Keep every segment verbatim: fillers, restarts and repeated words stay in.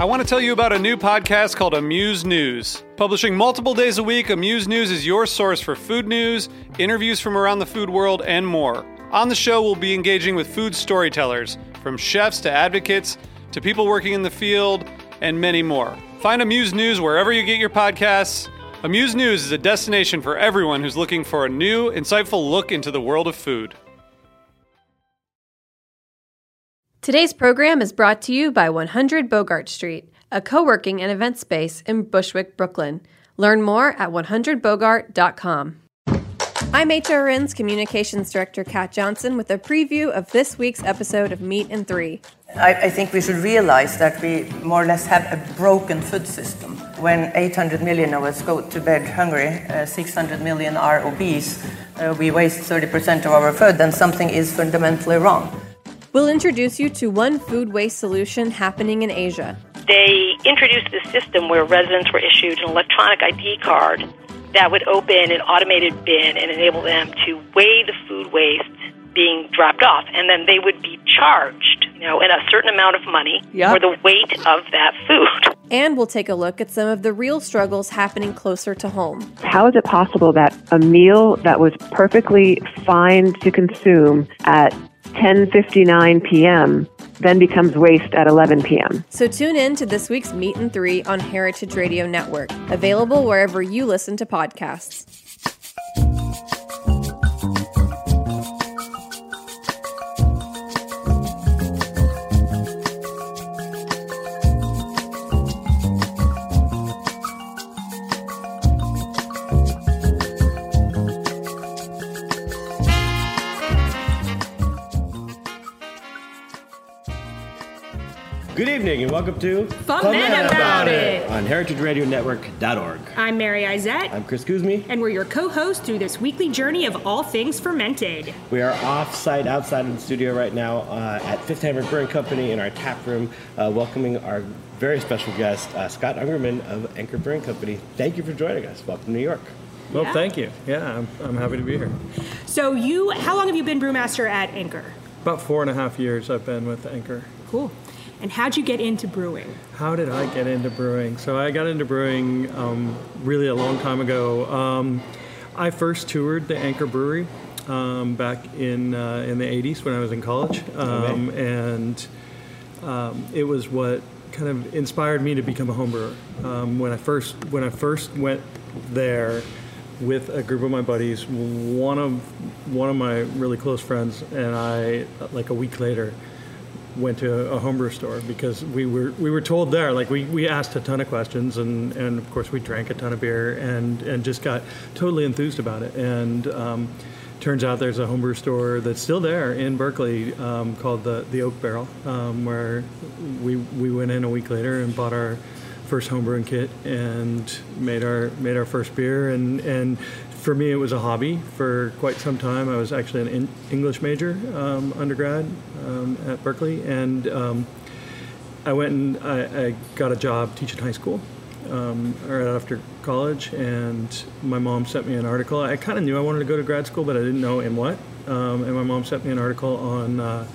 I want to tell you about a new podcast called Amuse News. Publishing multiple days a week, Amuse News is your source for food news, interviews from around the food world, and more. On the show, we'll be engaging with food storytellers, from chefs to advocates to people working in the field, and many more. Find Amuse News wherever you get your podcasts. Amuse News is a destination for everyone who's looking for a new, insightful look into the world of food. Today's program is brought to you by one hundred Bogart Street, a co-working and event space in Bushwick, Brooklyn. Learn more at one hundred bogart dot com. I'm H R N's Communications Director Kat Johnson with a preview of this week's episode of Meat and Three. I, I think we should realize that we more or less have a broken food system. When eight hundred million of us go to bed hungry, uh, six hundred million are obese, uh, we waste thirty percent of our food, then something is fundamentally wrong. We'll introduce you to one food waste solution happening in Asia. They introduced this system where residents were issued an electronic I D card that would open an automated bin and enable them to weigh the food waste being dropped off. And then they would be charged, you know, in a certain amount of money yep. for the weight of that food. And we'll take a look at some of the real struggles happening closer to home. How is it possible that a meal that was perfectly fine to consume at ten fifty-nine p.m. then becomes waste at eleven p.m. So tune in to this week's Meat and Three on Heritage Radio Network, available wherever you listen to podcasts. Good evening and welcome to Fun Men About It on heritage radio network dot org. I'm Mary Izette. I'm Chris Kuzmi. And we're your co-hosts through this weekly journey of all things fermented. We are off-site outside of the studio right now uh, at Fifth Hammer Brewing Company in our tap room, uh, welcoming our very special guest, uh, Scott Ungerman of Anchor Brewing Company. Thank you for joining us. Welcome to New York. Well, yeah. thank you. Yeah, I'm, I'm happy to be here. So you, how long have you been brewmaster at Anchor? About four and a half years I've been with Anchor. Cool. And how'd you get into brewing? How did I get into brewing? So I got into brewing um, really a long time ago. Um, I first toured the Anchor Brewery um, back in uh, in the eighties when I was in college, um, okay. and um, it was what kind of inspired me to become a home brewer. Um, when I first when I first went there with a group of my buddies, one of one of my really close friends and I, like a week later, went to a homebrew store because we were we were told there, like we, we asked a ton of questions and, and of course we drank a ton of beer and, and just got totally enthused about it. And um, turns out there's a homebrew store that's still there in Berkeley um, called the the Oak Barrel, um, where we we went in a week later and bought our first homebrewing kit and made our made our first beer. And and for me, it was a hobby for quite some time. I was actually an in- English major um, undergrad um, at Berkeley, and um, I went and I, I got a job teaching high school um, right after college, and my mom sent me an article. I kind of knew I wanted to go to grad school, but I didn't know in what. Um, and my mom sent me an article on uh,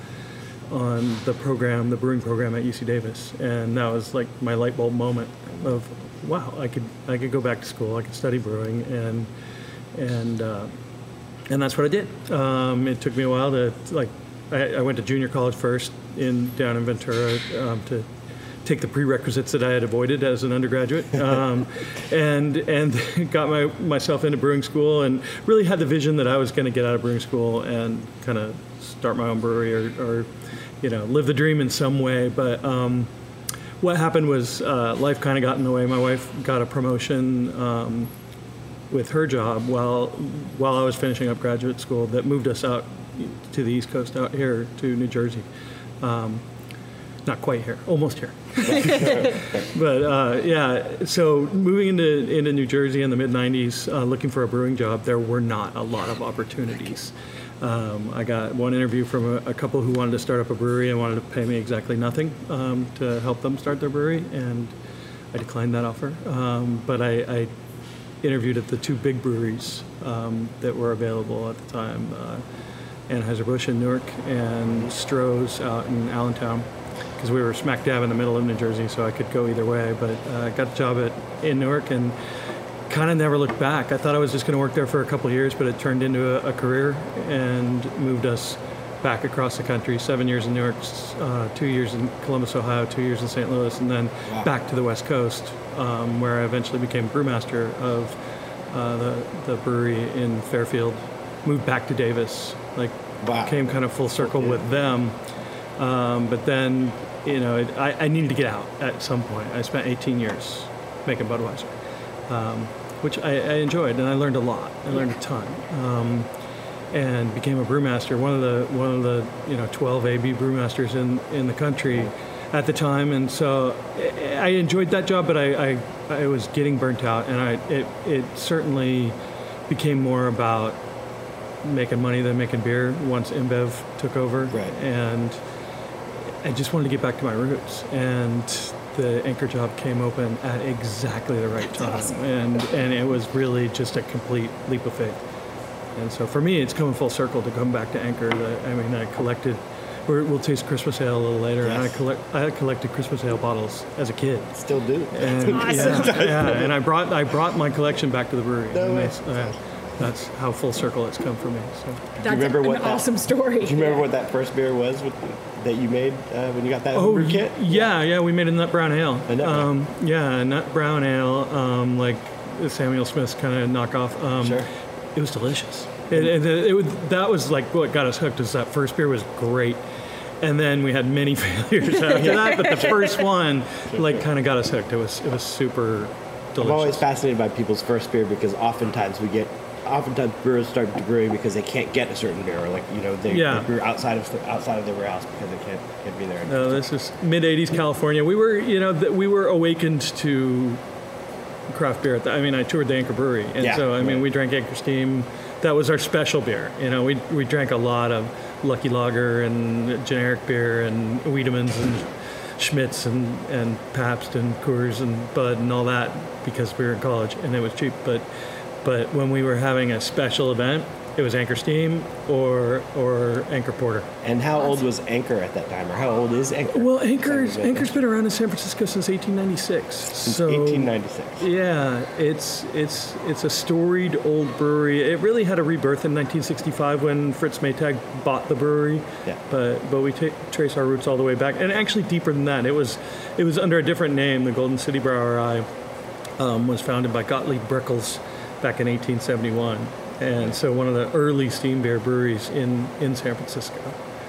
on the program, the brewing program at U C Davis, and that was like my light bulb moment of, wow, I could I could go back to school, I could study brewing, and and uh, and that's what I did. Um, it took me a while to like. I, I went to junior college first in down in Ventura um, to take the prerequisites that I had avoided as an undergraduate, um, and and got my myself into brewing school, and really had the vision that I was going to get out of brewing school and kind of start my own brewery or, or you know live the dream in some way. But um, what happened was uh, life kind of got in the way. My wife got a promotion Um, with her job while while I was finishing up graduate school that moved us out to the East Coast, out here to New Jersey. Um, not quite here, almost here. But uh, yeah, so moving into into New Jersey in the mid nineties, uh, looking for a brewing job, there were not a lot of opportunities. Um, I got one interview from a, a couple who wanted to start up a brewery and wanted to pay me exactly nothing um, to help them start their brewery, and I declined that offer. Um, but I, I interviewed at the two big breweries um, that were available at the time, uh, Anheuser-Busch in Newark and Stroh's out in Allentown. because we were smack dab in the middle of New Jersey, so I could go either way. But uh, I got the job at in Newark and kind of never looked back. I thought I was just going to work there for a couple of years, but it turned into a, a career and moved us back across the country. Seven years in Newark, uh, two years in Columbus, Ohio, two years in Saint Louis, and then wow. back to the West Coast, um, where I eventually became brewmaster of uh, the, the brewery in Fairfield. Moved back to Davis, like wow. came kind of full circle yeah. with them. Um, but then, you know, it, I, I needed to get out at some point. I spent eighteen years making Budweiser. Um, which I, I enjoyed, and I learned a lot. I learned a ton, um, and became a brewmaster. One of the one of the you know twelve A B brewmasters in, in the country at the time, and so I enjoyed that job. But I, I, I was getting burnt out, and I it it certainly became more about making money than making beer once InBev took over, right. and I just wanted to get back to my roots. And the Anchor job came open at exactly the right time, awesome. and and it was really just a complete leap of faith. And so for me, it's coming full circle to come back to Anchor. The, I mean, I collected. We're, we'll taste Christmas ale a little later. Yes. And I collect. I collected Christmas ale bottles as a kid. Still do. And, awesome. yeah, yeah, and I brought I brought my collection back to the brewery. No and way. that's, uh, that's how full circle it's come for me. So. That's do you remember what an that, awesome story. Do you remember what that first beer was with, that you made uh, when you got that Oh, homebrew kit? yeah, yeah, we made a nut brown ale. A nut brown. Um, yeah, a nut brown ale, um, like Samuel Smith's kind of knockoff. Um, Sure. It was delicious. It, it, it was, that was like what got us hooked. Is that first beer was great, and then we had many failures after that. But the first one, like, kind of got us hooked. It was it was super delicious. I'm always fascinated by people's first beer because oftentimes we get. Oftentimes brewers start brewing because they can't get a certain beer, or like you know they, Yeah. they brew outside of outside of their warehouse because they can't can't be there. No, this is mid eighties California. We were, you know, th- we were awakened to craft beer. At the, I mean, I toured the Anchor Brewery, and Yeah, so I mean, right. we drank Anchor Steam. That was our special beer. You know, we we drank a lot of Lucky Lager and generic beer and Wiedemann's and Schmitz and and Pabst and Coors and Bud and all that because we were in college and it was cheap. But but when we were having a special event, it was Anchor Steam or or Anchor Porter. And how old was Anchor at that time, or how old is Anchor? Well, Anchor's Sounds like Anchor's been around in San Francisco since eighteen ninety-six. Since So eighteen ninety-six. yeah, it's it's it's a storied old brewery. It really had a rebirth in nineteen sixty-five when Fritz Maytag bought the brewery. Yeah. But but we ta trace our roots all the way back, and actually deeper than that. It was it was under a different name. The Golden City Brauerei um, was founded by Gottlieb Brickels back in eighteen seventy-one. And so one of the early steam beer breweries in, in San Francisco.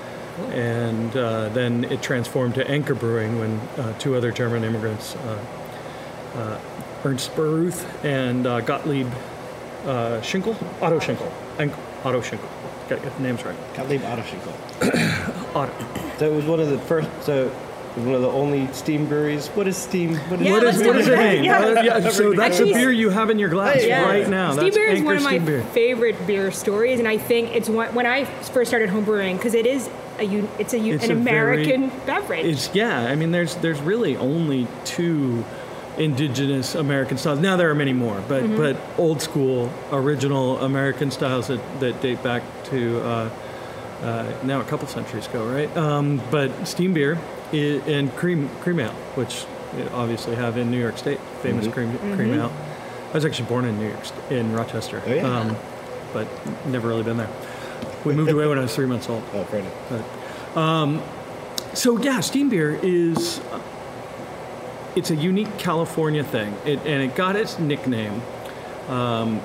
And uh, then it transformed to Anchor Brewing when uh, two other German immigrants, uh, uh, Ernst Baruth and uh, Gottlieb uh, Schinkel, Otto Schinkel, Ank- Otto Schinkel. Got to get the names right. Gottlieb Otto Schinkel. Otto. So it was one of the first. So it was one of the only steam breweries. What is steam? What is, Yeah, What is, let's what do is it. it mean? Yeah. Uh, yeah, so that's the Actually, beer you have in your glass Yeah. right now. Steam That's beer is Anchor one of my Steam Beer. favorite beer stories, and I think it's one, when I first started home brewing because it is a un- it's a un- It's an a very- American beverage. It's yeah. I mean, there's there's really only two indigenous American styles. Now there are many more, but Mm-hmm. but old school original American styles that, that date back to uh, uh, now a couple centuries ago, right? Um, but steam beer i- and cream cream ale, which you obviously have in New York State, famous cream cream ale. I was actually born in New York, St- in Rochester, Oh, yeah? um, but never really been there. We moved away when I was three months old. Oh, fair enough. So yeah, steam beer is it's a unique California thing, it, and it got its nickname um,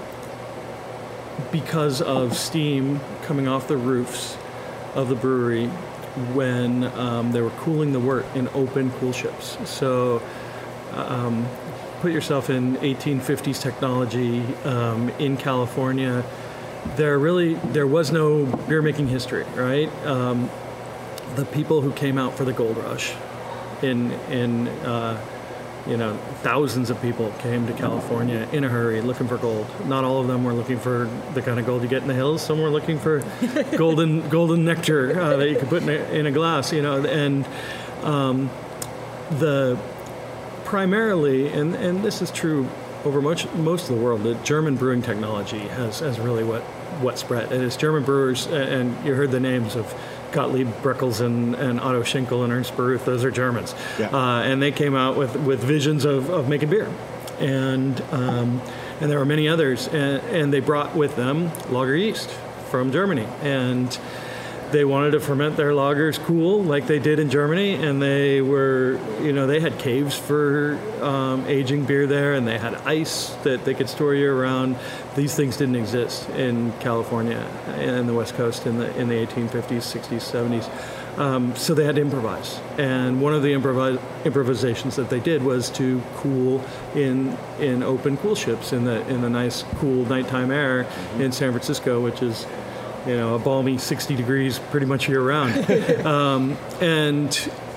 because of steam coming off the roofs of the brewery when um, they were cooling the wort in open cool ships. So um, put yourself in eighteen fifties technology um, in California. There really there was no beer making history, right? Um, the people who came out for the gold rush in in uh, you know thousands of people came to California in a hurry looking for gold. Not all of them were looking for the kind of gold you get in the hills. Some were looking for golden golden nectar uh, that you could put in a, in a glass, you know. And um, the primarily, and and this is true over much most of the world, the German brewing technology has has really what what spread. And it's German brewers, and you heard the names of Gottlieb Breckels and, and Otto Schinkel and Ernst Baruth. Those are Germans. Yeah. Uh, and they came out with, with visions of, of making beer. And um, and there were many others. And, and they brought with them lager yeast from Germany. And they wanted to ferment their lagers cool like they did in Germany, and they were, you know, they had caves for um, aging beer there, and they had ice that they could store year round. These things didn't exist in California and the West Coast in the in the eighteen fifties, sixties, seventies. Um, so they had to improvise, and one of the improvis- improvisations that they did was to cool in in open cool ships in the in the nice cool nighttime air mm-hmm. in San Francisco, which is, you know, a balmy sixty degrees pretty much year round. um, and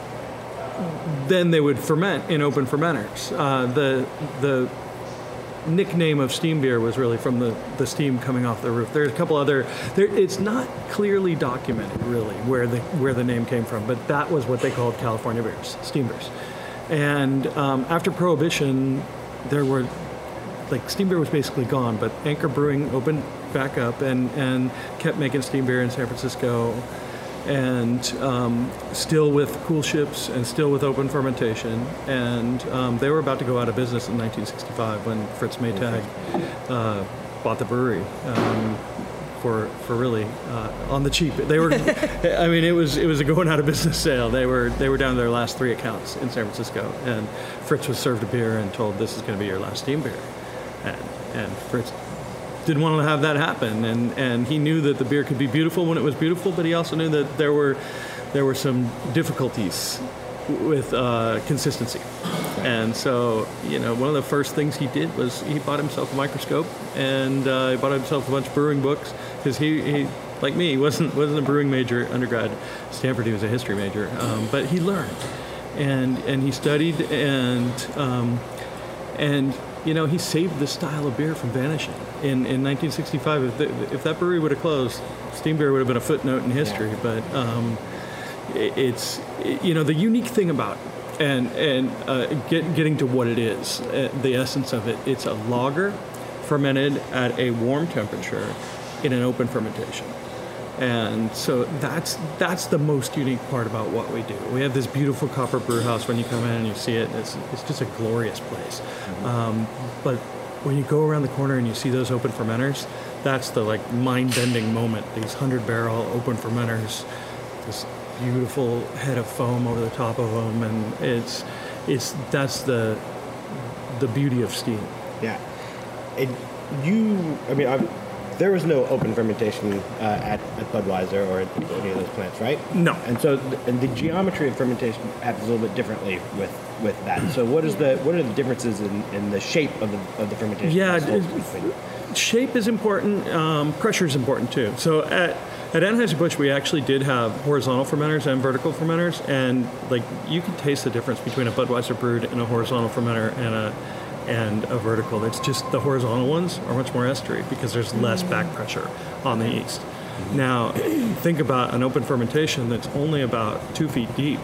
then they would ferment in open fermenters. Uh, the the nickname of steam beer was really from the, the steam coming off the roof. There's a couple other, there, it's not clearly documented really where the where the name came from, but that was what they called California beers, steam beers. And um, after Prohibition, there were, like, steam beer was basically gone, but Anchor Brewing opened back up and, and kept making steam beer in San Francisco, and um, still with cool ships and still with open fermentation. And um, they were about to go out of business in nineteen sixty-five when Fritz Maytag uh, bought the brewery um, for for really uh, on the cheap. They were, I mean, it was it was a going out of business sale. They were they were down to their last three accounts in San Francisco, and Fritz was served a beer and told, "This is going to be your last steam beer," and and Fritz didn't want to have that happen, and, and he knew that the beer could be beautiful when it was beautiful, but he also knew that there were there were some difficulties with uh, consistency. And so, you know, one of the first things he did was he bought himself a microscope, and uh, he bought himself a bunch of brewing books, because he, he, like me, he wasn't wasn't a brewing major at undergrad. Stanford, he was a history major, um, but he learned, and and he studied, and um, and you know, he saved this style of beer from vanishing. In in nineteen sixty-five, if, the, if that brewery would have closed, steam beer would have been a footnote in history. Yeah. But um, it, it's, it, you know, the unique thing about it, and, and uh, get, getting to what it is, uh, the essence of it, it's a lager fermented at a warm temperature in an open fermentation. And so that's that's the most unique part about what we do. We have this beautiful copper brew house. When you come in and you see it, it's it's just a glorious place. Mm-hmm. Um, but when you go around the corner and you see those open fermenters, that's the like mind-bending moment. These hundred-barrel open fermenters, this beautiful head of foam over the top of them, and it's it's that's the the beauty of steam. Yeah, it, you. I mean, I've, there was no open fermentation uh, at, at Budweiser or at any of those plants, right? No. And so, th- and the geometry of fermentation happens a little bit differently with, with that. So, what is the what are the differences in, in the shape of the of the fermentation? Yeah, it, shape is important. Um, pressure is important too. So at at Anheuser-Busch, we actually did have horizontal fermenters and vertical fermenters, and like you can taste the difference between a Budweiser brewed and a horizontal fermenter and a and a vertical. It's just the horizontal ones are much more estery because there's less back pressure on the yeast. Now, think about an open fermentation that's only about two feet deep.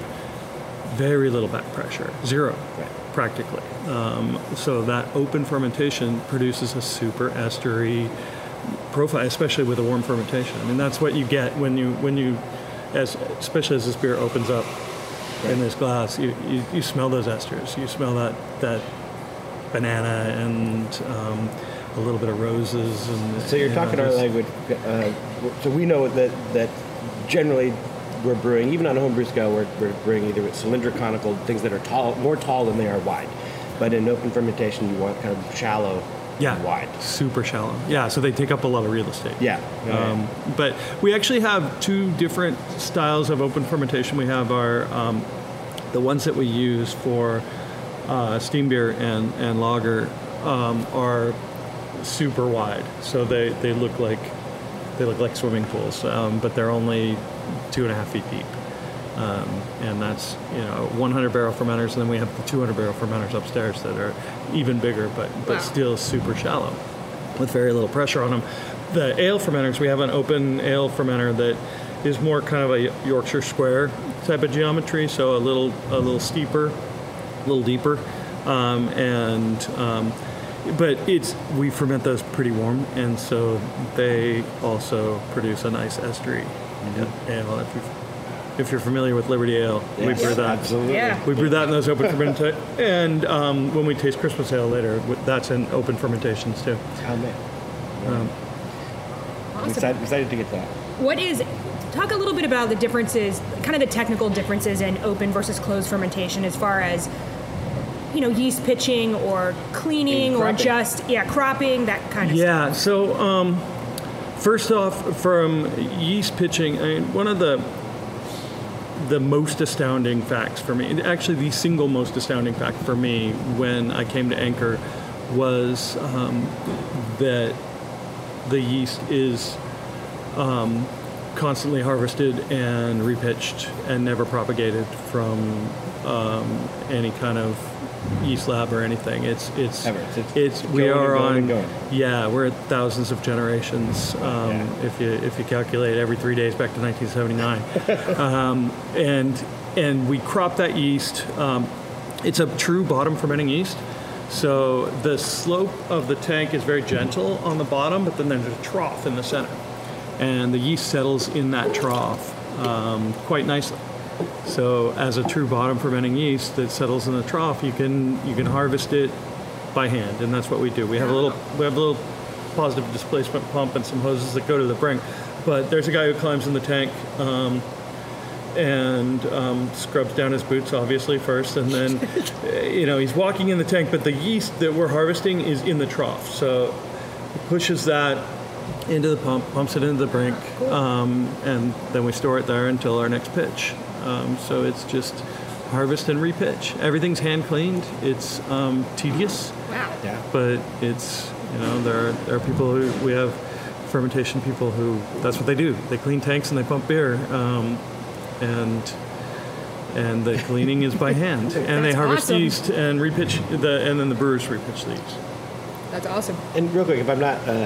Very little back pressure, zero, practically. Um, so that open fermentation produces a super estery profile, especially with a warm fermentation. I mean, that's what you get when you when you, as especially as this beer opens up in this glass. You, you you smell those esters. You smell that that. banana and um, a little bit of roses. And so you're talking our language. Uh, so we know that that generally we're brewing, even on a homebrew scale, we're, we're brewing either with cylindrical, conical, things that are tall, more tall than they are wide. But in open fermentation, you want kind of shallow, yeah, and wide. Super shallow. Yeah, so they take up a lot of real estate. Yeah. Um, but we actually have two different styles of open fermentation. We have our um, the ones that we use for Uh, steam beer and, and lager um, are super wide, so they, they look like they look like swimming pools, um, but they're only two and a half feet deep, um, and that's you know one hundred barrel fermenters, and then we have the two hundred barrel fermenters upstairs that are even bigger, but but wow. still super shallow, with very little pressure on them. The ale fermenters, we have an open ale fermenter that is more kind of a Yorkshire square type of geometry, so a little a little steeper. A little deeper, um, and um, but it's we ferment those pretty warm, and so they also produce a nice estery mm-hmm. ale. If you've if you're familiar with Liberty Ale, we Yes, brew that. absolutely. Yeah. We brew that in those open fermentation. And um, when we taste Christmas Ale later, that's in open fermentations too. Oh, man. Um, I'm Awesome. excited, excited to get that. What is, talk a little bit about the differences, kind of the technical differences in open versus closed fermentation as far as, you know, yeast pitching or cleaning And or cropping. just, yeah, cropping, that kind of Yeah, stuff. so um, first off, from yeast pitching, I mean, one of the the most astounding facts for me, actually the single most astounding fact for me when I came to Anchor was um, that the yeast is um, constantly harvested and repitched and never propagated from um, any kind of yeast lab or anything. It's it's Ever. It's- it's we going and are going on and going. yeah we're at thousands of generations um, Yeah. if you if you calculate every three days back to nineteen seventy-nine, um, and and we crop that yeast. Um, it's a true bottom fermenting yeast. So the slope of the tank is very gentle on the bottom, but then there's a trough in the center, and the yeast settles in that trough um, quite nicely. So as a true bottom fermenting yeast that settles in the trough, you can you can harvest it by hand, and that's what we do. We have a little we have a little positive displacement pump and some hoses that go to the brink. But there's a guy who climbs in the tank um, and um, scrubs down his boots, obviously first, and then you know he's walking in the tank. But the yeast that we're harvesting is in the trough, so he pushes that into the pump, pumps it into the brink, um, and then we store it there until our next pitch. Um, so it's just harvest and repitch. Everything's hand cleaned. It's um, tedious, Wow. Yeah. but it's you know there are there are people who we have fermentation people who that's what they do. They clean tanks and they pump beer, um, and and the cleaning is by hand. And they That's harvest awesome. yeast and repitch the and then the brewers repitch the yeast. That's awesome. And real quick, if I'm not, uh,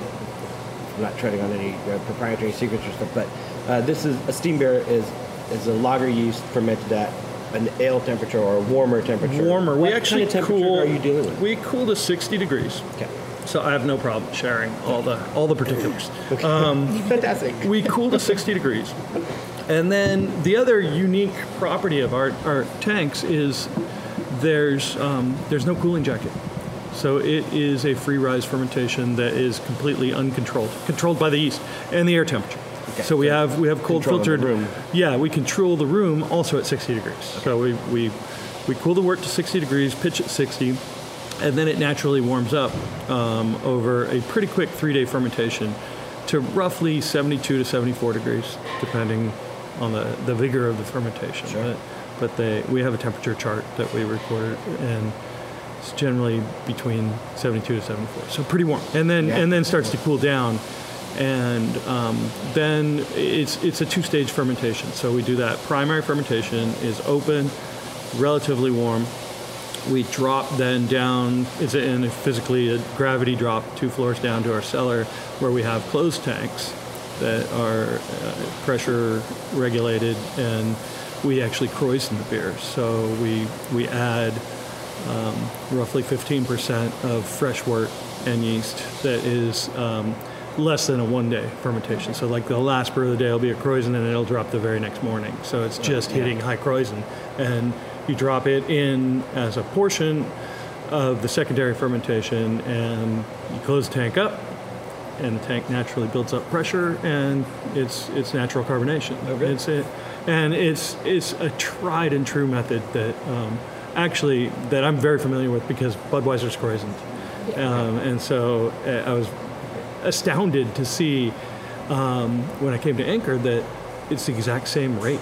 I'm not treading on any uh, proprietary secrets or stuff, but uh, this is a steam beer is is a lager yeast fermented at an ale temperature or a warmer temperature. Warmer. What We actually kind of temperature cool. are you dealing with? We cool to sixty degrees. Okay. So I have no problem sharing all the all the particulars. Fantastic. We cool to sixty degrees. And then the other unique property of our, our tanks is there's um, there's no cooling jacket. So it is a free rise fermentation that is completely uncontrolled, controlled by the yeast and the air temperature. Okay, so we so have we have cold control of the filtered room. Yeah, we control the room also at sixty degrees. So we, we we cool the wort to sixty degrees, pitch at sixty, and then it naturally warms up um, over a pretty quick three-day fermentation to roughly seventy-two to seventy-four degrees, depending on the, the vigor of the fermentation. Sure. But, but they, we have a temperature chart that we recorded, and it's generally between seventy-two to seventy-four, so pretty warm. And then Yeah. and then starts to cool down, and um, then it's it's a two-stage fermentation. So we do that. Primary fermentation is open, relatively warm. We drop then down, it's a, and physically a gravity drop two floors down to our cellar where we have closed tanks that are uh, pressure regulated, and we actually kreuzen the beer. So we, we add um, roughly fifteen percent of fresh wort and yeast that is um, less than a one-day fermentation. So like the last brew of the day will be a kreuzen, and it'll drop the very next morning. So it's just hitting high kreuzen. And you drop it in as a portion of the secondary fermentation, and you close the tank up, and the tank naturally builds up pressure, and it's it's natural carbonation. Okay. It's it, and it's it's a tried and true method that um, actually that I'm very familiar with because Budweiser's kreuzened, um, and so uh, I was astounded to see um, when I came to Anchor that it's the exact same rate.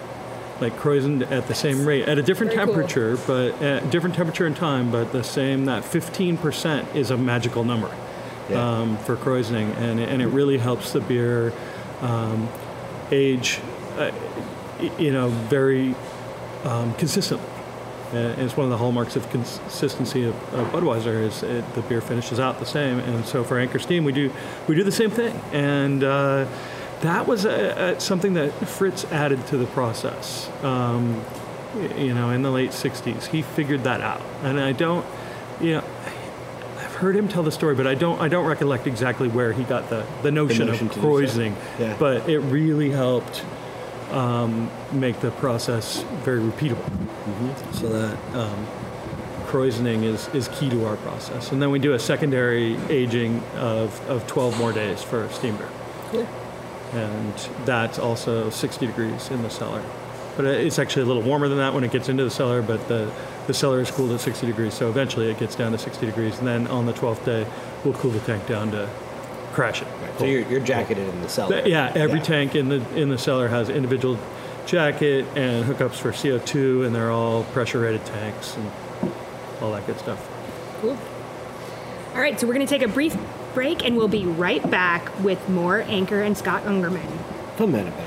Like kreuzened at the same rate, at a different Very cool. temperature, but at different temperature and time, but the same, that fifteen percent is a magical number Yeah. um, for kreuzening, and, it- and it really helps the beer um, age, uh, y- you know, very um, consistently. And it's one of the hallmarks of consistency of, of Budweiser is it, the beer finishes out the same, and so for Anchor Steam we do we do the same thing, and uh, that was a, a, something that Fritz added to the process. Um, y- you know, in the late sixties, he figured that out, and I don't, you know, I've heard him tell the story, but I don't I don't recollect exactly where he got the the notion, notion of to do so. kreuzening. Yeah. But it really helped um, make the process very repeatable. Mm-hmm. So that um, krausening is, is key to our process. And then we do a secondary aging of, of twelve more days for steam beer. Cool. And that's also sixty degrees in the cellar. But it's actually a little warmer than that when it gets into the cellar, but the, the cellar is cooled at sixty degrees, so eventually it gets down to sixty degrees, and then on the twelfth day, we'll cool the tank down to crash it. Right. So you're, you're jacketed in the cellar. Yeah, every yeah. tank in the in the cellar has individual jacket and hookups for C O two, and they're all pressure-rated tanks and all that good stuff. Cool. All right, so we're going to take a brief break, and we'll be right back with more Anchor and Scott Ungerman. Ferment about it.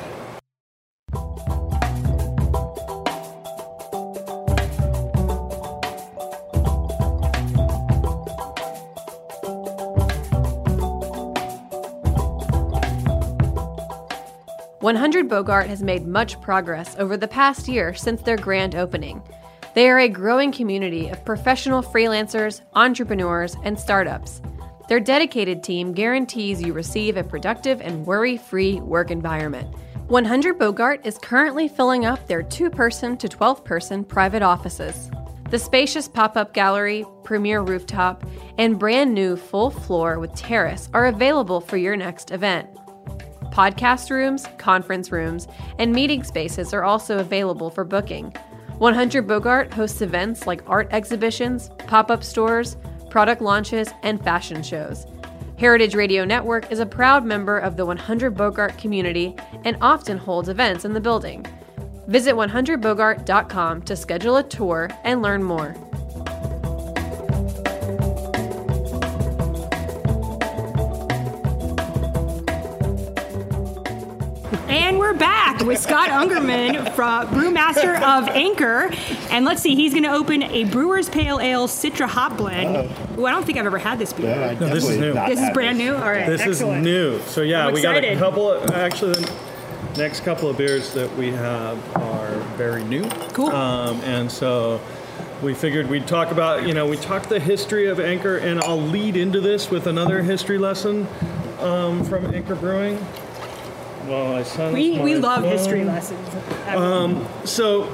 one hundred Bogart has made much progress over the past year since their grand opening. They are a growing community of professional freelancers, entrepreneurs, and startups. Their dedicated team guarantees you receive a productive and worry-free work environment. one hundred Bogart is currently filling up their two-person to twelve-person private offices. The spacious pop-up gallery, premier rooftop, and brand new full floor with terrace are available for your next event. Podcast rooms, conference rooms, and meeting spaces are also available for booking. one hundred Bogart hosts events like art exhibitions, pop-up stores, product launches, and fashion shows. Heritage Radio Network is a proud member of the one hundred Bogart community and often holds events in the building. Visit one hundred bogart dot com to schedule a tour and learn more. And we're back with Scott Ungerman, from brewmaster of Anchor. And let's see, he's going to open a Brewer's Pale Ale Citra Hop Blend. Uh-oh. Ooh, I don't think I've ever had this beer. Yeah, I No, this is definitely new. not This is had brand new? All right, This excellent. is new. So yeah, I'm we got a excited. couple of, actually the next couple of beers that we have are very new. Cool. Um, and so we figured we'd talk about, you know, we talked the history of Anchor, and I'll lead into this with another history lesson um, from Anchor Brewing. Well, I silenced We, we my love phone. history lessons. So,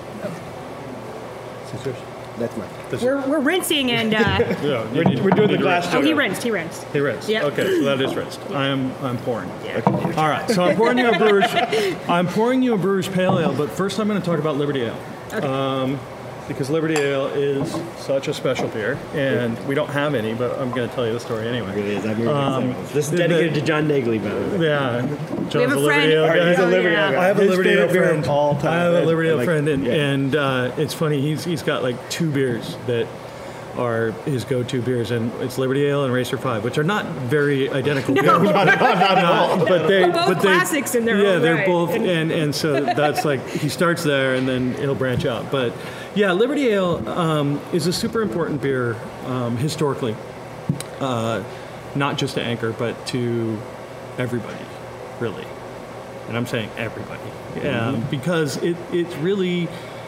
That's mine. this We're, we're rinsing and... Uh, yeah, you We're, need- we're doing you the need glass to- oh, he jar. rinsed, he rinsed. He rinsed. Yep. Okay, so that is rinsed. I am I'm pouring. Yeah. All right, so I'm pouring you a brewer's. I'm pouring you a brewer's pale ale, but first I'm going to talk about Liberty Ale, Okay. um, because Liberty Ale is such a special beer, and we don't have any, but I'm going to tell you the story It anyway. is. I'm Um, this is the- dedicated the- to John Nagley, by the way. Yeah, John's We have a Liberty friend. Ale All guy. right, he's a Liberty Ale guy. I have a His Liberty Ale favorite beer friend. of all time. I have a Liberty Ale Like, friend, and, yeah. and uh, it's funny. He's he's got like two beers that are his go-to beers, and it's Liberty Ale and Racer Five, which are not very identical beers. not, at all. But they, Both but they, classics in their yeah, own they're right. both, and and so that's like he starts there, and then he'll branch out. But yeah, Liberty Ale um, is a super important beer um, historically, uh, not just to Anchor, but to everybody, really. And I'm saying everybody, um, because it it's really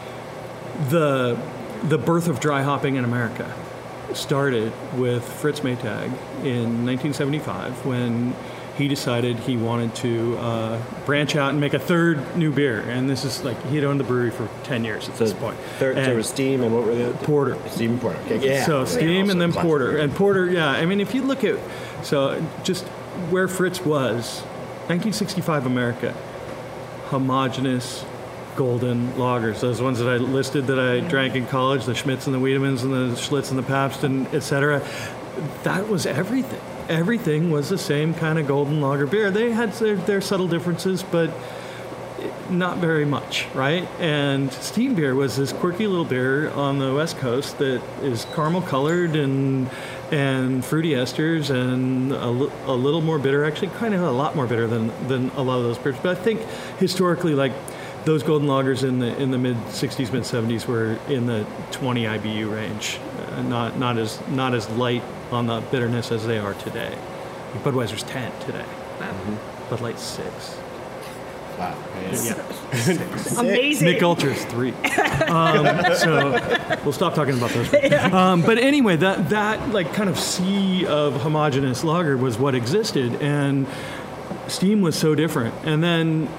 the the birth of dry hopping in America started with Fritz Maytag in nineteen seventy-five when he decided he wanted to uh, branch out and make a third new beer. And this is like, he'd owned the brewery for ten years at So this point. Third, And there was Steam, and what were the Porter. Steam and Porter. Okay, yeah. So Steam and then Classic. Porter. And Porter, yeah, I mean, if you look at, so just where Fritz was, nineteen sixty-five America, homogenous golden lagers, those ones that I listed that I drank in college, the Schmitz and the Wiedemann's and the Schlitz and the Pabst and et cetera, that was everything. Everything was the same kind of golden lager beer. They had their, their subtle differences, but not very much, right? And steam beer was this quirky little beer on the West Coast that is caramel colored and and fruity esters and a, li- a little more bitter, actually kind of a lot more bitter than, than a lot of those beers. But I think historically, like those golden lagers in the in the mid sixties, mid seventies were in the twenty I B U range, uh, not not as not as light on the bitterness as they are today. Budweiser's ten today. Bud Light's six. Wow. Yeah. Amazing. Nick Ultra's three. Um, so we'll stop talking about those. Um, but anyway, that that like kind of sea of homogeneous lager was what existed, and steam was so different. And then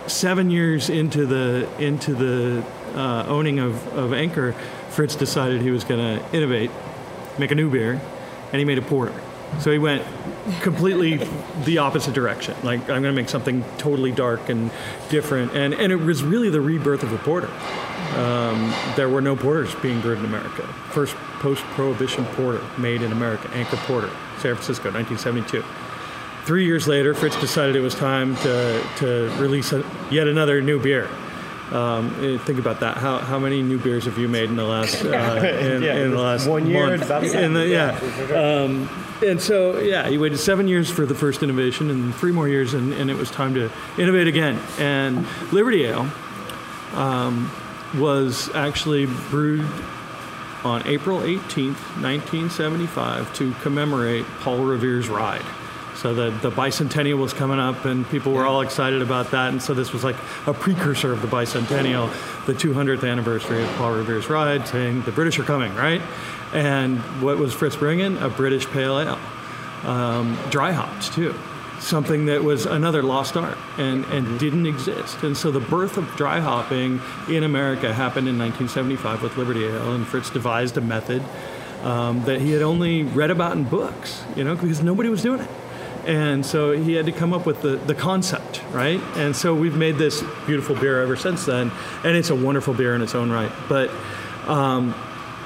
seven years into the into the uh, owning of, of Anchor, Fritz decided he was going to innovate, make a new beer, and he made a porter. So he went completely the opposite direction. Like, I'm going to make something totally dark and different. And, and it was really the rebirth of the porter. Um, there were no porters being brewed in America. First post-prohibition porter made in America, Anchor Porter, San Francisco, nineteen seventy-two. Three years later, Fritz decided it was time to, to release a, yet another new beer. Um, think about that. How how many new beers have you made in the last uh, in, yeah, in the last one year? month? About In the, yeah. yeah. Um, and so yeah, he waited seven years for the first innovation, and three more years, and, and it was time to innovate again. And Liberty Ale um, was actually brewed on April eighteenth, nineteen seventy-five, to commemorate Paul Revere's ride. So the, the bicentennial was coming up, and people were all excited about that. And so this was like a precursor of the bicentennial, the two hundredth anniversary of Paul Revere's ride, saying the British are coming, right? And what was Fritz bringing? A British pale ale, um, dry hopped too, something that was another lost art and, and didn't exist. And so the birth of dry hopping in America happened in nineteen seventy-five with Liberty Ale, and Fritz devised a method um, that he had only read about in books, you know, because nobody was doing it. And so he had to come up with the, the concept, right? And so we've made this beautiful beer ever since then, and it's a wonderful beer in its own right. But um,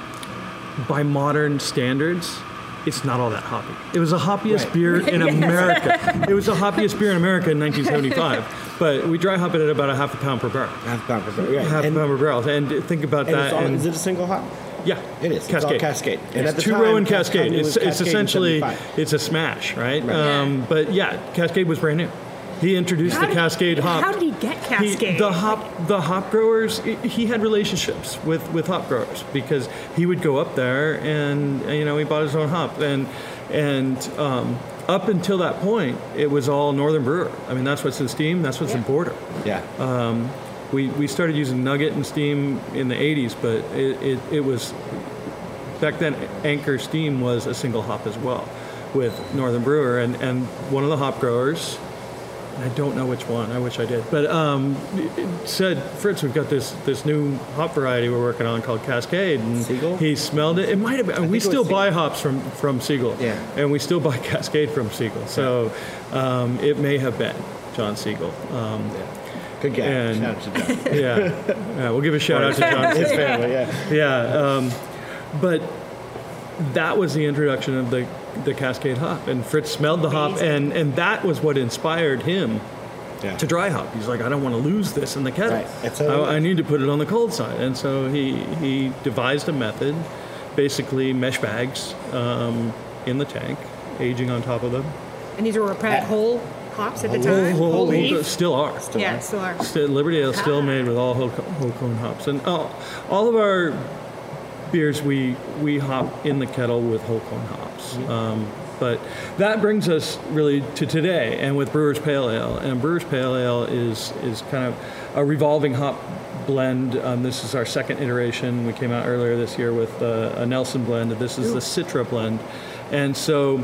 by modern standards, it's not all that hoppy. It was the hoppiest Right. beer in America. It was the hoppiest beer in America in nineteen seventy-five. But we dry hop it at about a half a pound per barrel. Half pound per barrel. Right. Half and, a pound per barrel. And think about and that. it's all, and- is it a single hop? yeah, It is. It's Cascade. all Cascade. And It's at the two time, row and Cascade Cascade. was It's, it's Cascade in essentially seventy-five. it's a smash, right? Right. Um, but yeah, Cascade was brand new. He introduced How the did- Cascade hop. How did he get He- Cascade? the hop, the hop growers. He had relationships with, with hop growers because he would go up there and you know he bought his own hop and and um, up until that point it was all Northern Brewer. I mean that's what's in Steam. That's what's in Porter. Yeah. Um, we we started using Nugget and Steam in the eighties, but it, it, it was back then Anchor Steam was a single hop as well with Northern Brewer and, and one of the hop growers. I don't know which one. I wish I did. But um, it said, Fritz, we've got this this new hop variety we're working on called Cascade. And Siegel? he smelled it. It might have been. think We it was still Siegel. buy hops from, from Siegel. Yeah. And we still buy Cascade from Siegel. So um, it may have been John Siegel. Um, Good guy. and- Shout out to John. yeah. yeah. We'll give a shout out to John His Siegel. family, yeah. Yeah. Um, but that was the introduction of the, the Cascade hop. And Fritz smelled the hop, and, and that was what inspired him Yeah. to dry hop. He's like, I don't want to lose this in the kettle. Right. It's a- I, I need to put it on the cold side. And so he he devised a method, basically mesh bags um, in the tank, aging on top of them. and these were pre- whole hops at the Whole, time? whole, whole, leaf? still are. Yeah, still are. Still, Liberty Ale is still made with all whole, co- whole cone hops, and all, all of our beers we we hop in the kettle with whole cone hops. Um, but that brings us really to today, and with Brewer's Pale Ale. And Brewer's Pale Ale is is kind of a revolving hop blend. Um, this is our second iteration. We came out earlier this year with uh, a Nelson blend. This is the Citra blend, and so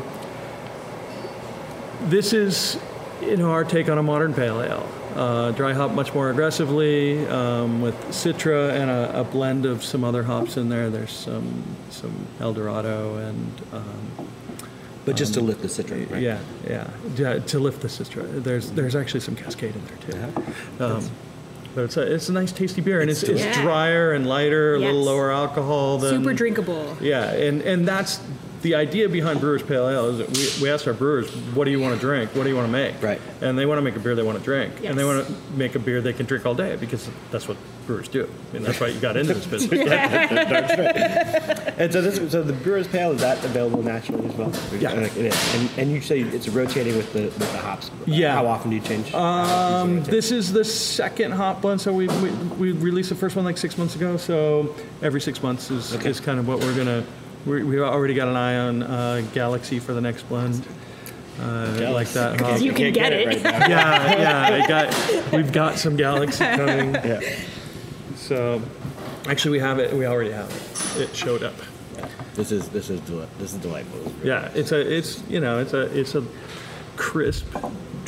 this is, you know, our take on a modern pale ale. Uh, dry hop much more aggressively um, with Citra and a, a blend of some other hops in there. There's some some El Dorado and um, But just to lift the citron, right? yeah, yeah, yeah, to lift the Citra. There's there's actually some Cascade in there too. Um, but it's a it's a nice tasty beer, and it's it's, delicious. drier and lighter, a little Yes. lower alcohol than Super drinkable. yeah, and, and that's the idea behind Brewer's Pale Ale is that we, we asked our brewers, what do you want to drink? What do you want to make? Right. And they want to make a beer they want to drink. And they Yes. want to make a beer they can drink all day because that's what brewers do. I mean, that's why you got into this business. And so this, so the Brewer's Pale, is that available nationally as well? Yeah. Like, it is. And, and you say it's rotating with the with the hops. Yeah. How often do you change? Um, this is the second hop blend. So we, we, we released the first one like six months ago. So every six months is, Okay. is kind of what we're going to, we we already got an eye on uh, Galaxy for the next blend. Uh, like that hop. You can Can't get it. right now. yeah, yeah. I got, we've got some Galaxy coming. Yeah. So, actually, we have it. We already have it. It showed up. This is this is deli- this is delightful. This is really Yeah, it's a it's you know it's a it's a crisp,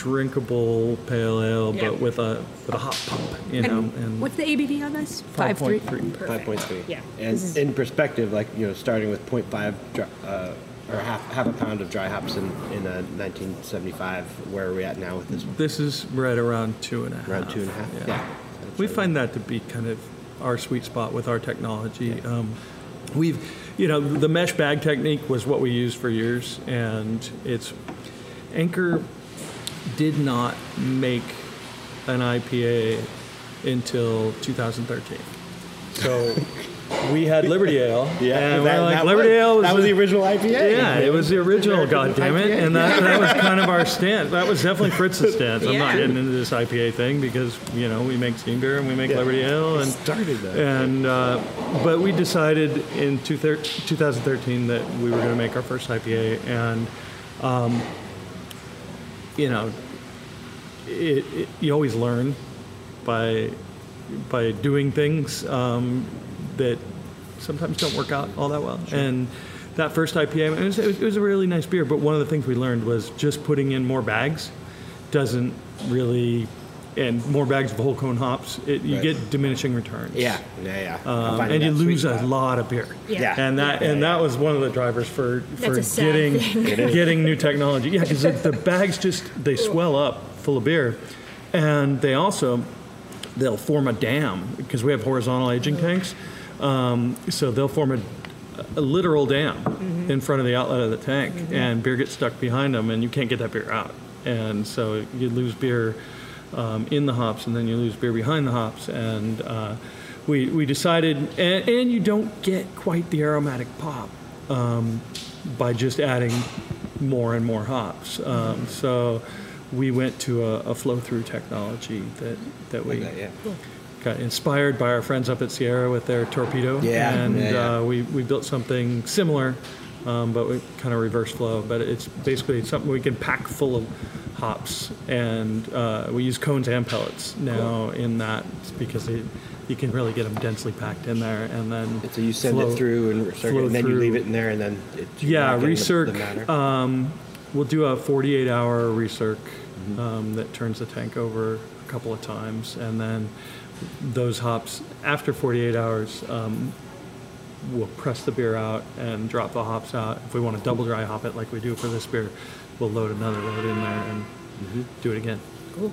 drinkable pale ale, Yeah. but with a with a hop pump, you And know. And what's the A B V on this? five point three. Perfect. five point three. Yeah. And This is- in perspective, like, you know, starting with point five dry, uh, or half half a pound of dry hops in in uh, nineteen seventy-five, where are we at now with this? This is right around two and a half. Around two and a half. Yeah. We find that to be kind of our sweet spot with our technology. Um, we've, you know, the mesh bag technique was what we used for years, and it's Anchor did not make an I P A until two thousand thirteen. So we had Liberty Ale, Yeah, and that, we're like that Liberty was, Ale was that was the- the original I P A. yeah, it was the original, American goddammit, I P A. and that, that was kind of our stance. That was definitely Fritz's stance. I'm not Yeah. getting into this I P A thing because, you know, we make steam beer and we make Yeah. Liberty Ale. It And, started that. And, uh, but we decided in two thir- twenty thirteen that we were going to make our first I P A. And, um, you know, it, it, you always learn by, by doing things um, that sometimes don't work out all that well. And that first I P A, it was, it was a really nice beer, but one of the things we learned was just putting in more bags doesn't really, and more bags of whole cone hops, it, you Right. get diminishing returns. Yeah, yeah, yeah. I'm Um, finding and you that sweet lose a spot. lot of beer. Yeah. Yeah. And that and that was one of the drivers for, for That's a sad getting thing. getting new technology. Yeah, because the, the bags just they swell up full of beer, and they also they'll form a dam because we have horizontal aging tanks. Um, so they'll form a, a literal dam Mm-hmm. in front of the outlet of the tank, and beer gets stuck behind them, and you can't get that beer out. And so you lose beer um, in the hops, and then you lose beer behind the hops. And uh, we we decided, and, and you don't get quite the aromatic pop um, by just adding more and more hops. Um, so we went to a, a flow-through technology that that we Like that, yeah. got inspired by our friends up at Sierra with their torpedo. Yeah, And yeah, yeah. Uh, we, we built something similar, um, but we kind of reverse flow. But it's basically something we can pack full of hops. And uh, we use cones and pellets now in that because it, you can really get them densely packed in there. And then So you send flow- it through and recirculate, flow and then you through. leave it in there, and then it, Yeah, you're not getting the- recirc. the matter. Um, we'll do a forty-eight hour recirc Mm-hmm. um, that turns the tank over a couple of times, and then those hops after forty-eight hours, um, we'll press the beer out and drop the hops out. If we want to double dry hop it like we do for this beer, we'll load another load in there and do it again. Cool.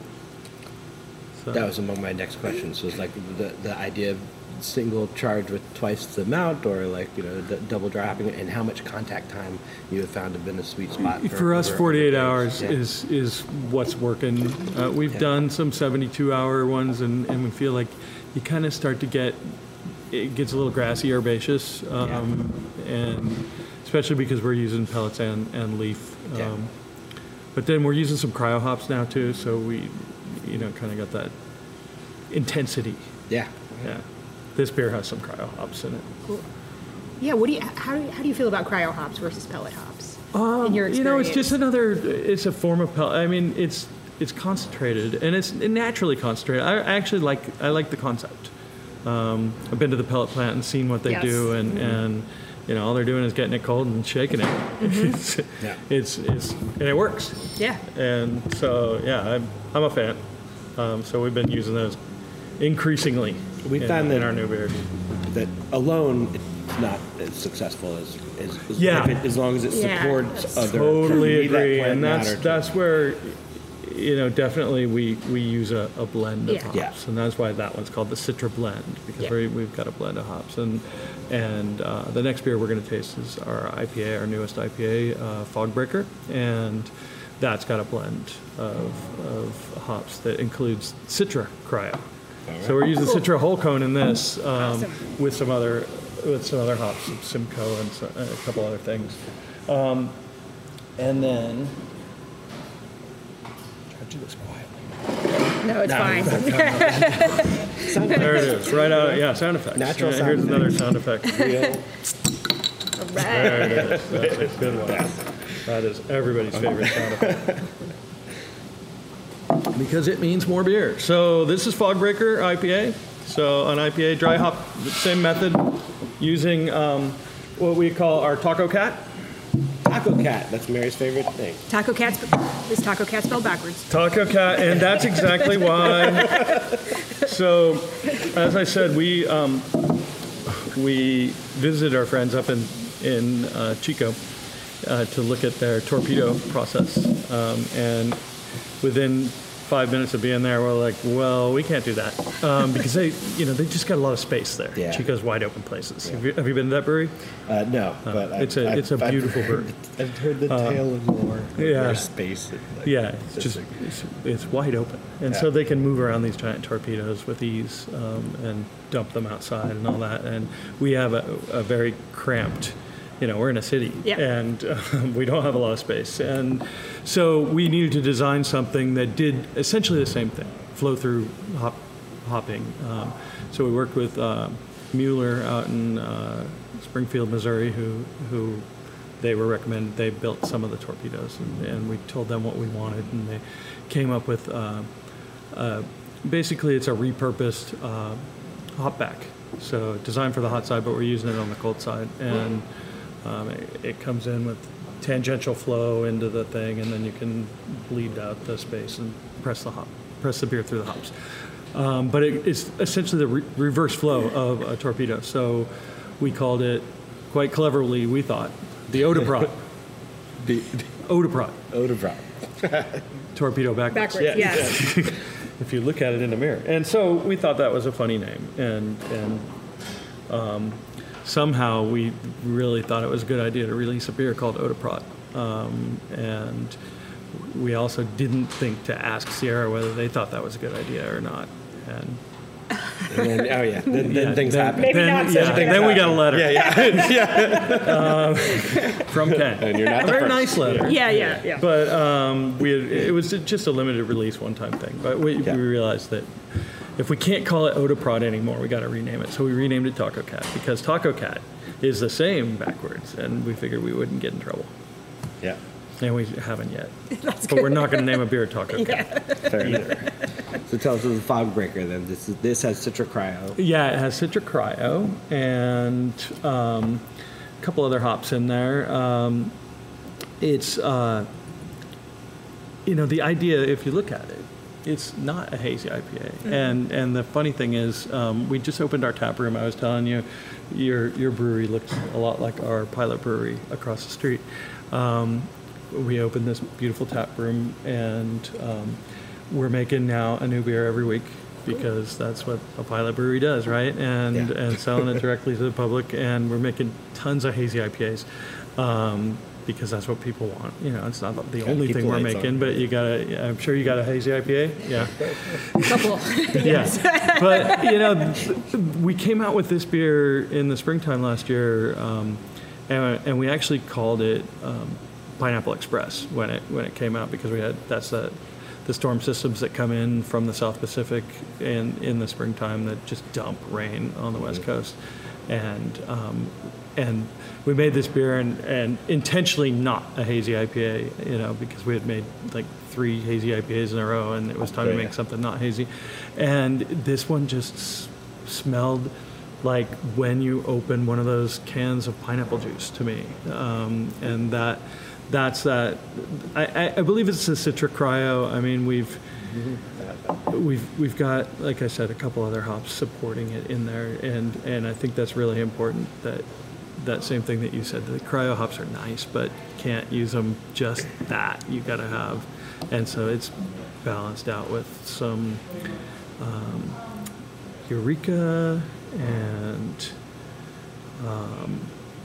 So, That was among my next questions. So it's like the the idea of single charge with twice the amount, or like, you know, d- double dry hopping, and how much contact time you have found to have been a sweet spot for, For us, over- forty-eight over hours days. Yeah. is is what's working. Uh, we've Yeah. done some seventy-two hour ones, and, and we feel like you kind of start to get, it gets a little grassy, herbaceous, um, and especially because we're using pellets and, and leaf. Um, Yeah. But then we're using some cryo hops now too, so we, you know, kind of got that intensity. Yeah. Yeah. This beer has some cryo hops in it. Cool. Yeah. What do you? How do you, how do you feel about cryo hops versus pellet hops? Um, in your you know, it's just experience? another. It's a form of pellet. I mean, it's it's concentrated and it's naturally concentrated. I actually like I like the concept. Um, I've been to the pellet plant and seen what they Yes. do, and and you know all they're doing is getting it cold and shaking it. it's, Yeah. it's it's and it works. Yeah. And so yeah, I'm I'm a fan. Um, so we've been using those increasingly. We in, found that- in our new beers. That alone, it's not as successful as as, as, Yeah. if it, as long as it Yeah, supports that's- other. Totally need that agree, plant and that's matter to- that's where, you know, definitely we we use a, a blend of Yeah. hops, Yeah. and that's why that one's called the Citra blend because Yeah. we we've got a blend of hops, and and uh, the next beer we're going to taste is our I P A, our newest I P A, uh, Fogbreaker, and that's got a blend of of hops that includes Citra cryo. So we're using Citra whole cone in this um, Awesome. with some other with some other hops, some Simcoe and so, a couple other things. Um, and then try to do this quietly. No, it's fine. There it is, right out. Yeah, sound effects. Natural Yeah, sound Here's effects. another sound effect. All right. There it is. That's a good one. That is everybody's favorite sound effect. Because it means more beer. So this is Fogbreaker I P A. So an I P A dry hop, same method, using um, what we call our Taco Cat. Taco Cat. That's Mary's favorite thing. Taco Cat is Taco Cat spelled backwards. Taco Cat, and that's exactly why. So, as I said, we um, we visited our friends up in in uh, Chico uh, to look at their torpedo process, um, and within five minutes of being there, we're like, well, we can't do that um, because they, you know, they just got a lot of space there. Yeah. Chico's wide open places. Yeah. Have, you, have you been to that brewery? Uh, no, but Uh, it's I've, a I've, it's a I've beautiful heard, brewery. I've heard the tale of more. yeah. More space. and, like, Yeah, it's just it's, it's wide open, and so Yeah. they can move around these giant torpedoes with ease um, and dump them outside and all that. And we have a, a very cramped, you know, we're in a city, Yeah. and um, we don't have a lot of space, and so we needed to design something that did essentially the same thing, flow through hop, hopping. Um, so we worked with uh, Mueller out in uh, Springfield, Missouri, who who. They were recommended. They built some of the torpedoes, and, and we told them what we wanted, and they came up with uh, uh, basically it's a repurposed uh, hopback. So designed for the hot side, but we're using it on the cold side, and um, it, it comes in with tangential flow into the thing, and then you can bleed out the space and press the hop, press the beer through the hops. Um, but it, it's essentially the re- reverse flow of a torpedo. So we called it, quite cleverly, we thought, the Odeprot. The Odeprot. Odeprot. Torpedo backwards. Backwards, Yeah. yes. If you look at it in the mirror. And so we thought that was a funny name. And and um, somehow we really thought it was a good idea to release a beer called Odeprot. Um, and we also didn't think to ask Sierra whether they thought that was a good idea or not. And And then, oh yeah, then, then yeah, things then, happen. Maybe then, not so yeah, good. then we got a letter Yeah, yeah. um, from Ken. And you're not a the very first. nice letter. Yeah, yeah, yeah. But um, we had, it was just a limited release one-time thing. But we, Yeah. we realized that if we can't call it Odeprot anymore, we got to rename it. So we renamed it Taco Cat because Taco Cat is the same backwards, and we figured we wouldn't get in trouble. Yeah. And we haven't yet. That's But good. we're not going to name a beer Taco Cat Fair either. enough. So tell us about the fog breaker then. This is, this has Citra Cryo. Yeah, it has Citra Cryo and um, a couple other hops in there. Um, it's, uh, you know, the idea, if you look at it, it's not a hazy I P A. Mm-hmm. And and the funny thing is, um, we just opened our tap room. I was telling you, your your brewery looks a lot like our pilot brewery across the street. Um, we opened this beautiful tap room, and um, we're making now a new beer every week because that's what a pilot brewery does, right? And Yeah. and selling it directly to the public, and we're making tons of hazy I P As. Um, because that's what people want. You know, it's not the Gotta only keep thing the we're lights making, on. but you gotta, I'm sure you got a hazy I P A. Yeah. Couple. Yes. But, you know, we came out with this beer in the springtime last year, um, and, and we actually called it um, Pineapple Express when it when it came out because we had, that's the, the storm systems that come in from the South Pacific in, in the springtime that just dump rain on the West Coast. And um, and we made this beer and, and intentionally not a hazy I P A, you know, because we had made like three hazy I P As in a row, and it was time Yeah, to make yeah. something not hazy. And this one just s- smelled like when you open one of those cans of pineapple juice to me, um, and that that's that. I, I, I believe it's the Citra Cryo. I mean, we've. We've we've got, like I said, a couple other hops supporting it in there, and, and I think that's really important. That that same thing that you said, the cryo hops are nice, but you can't use them just that. You got to have, and so it's balanced out with some um, Eureka and um,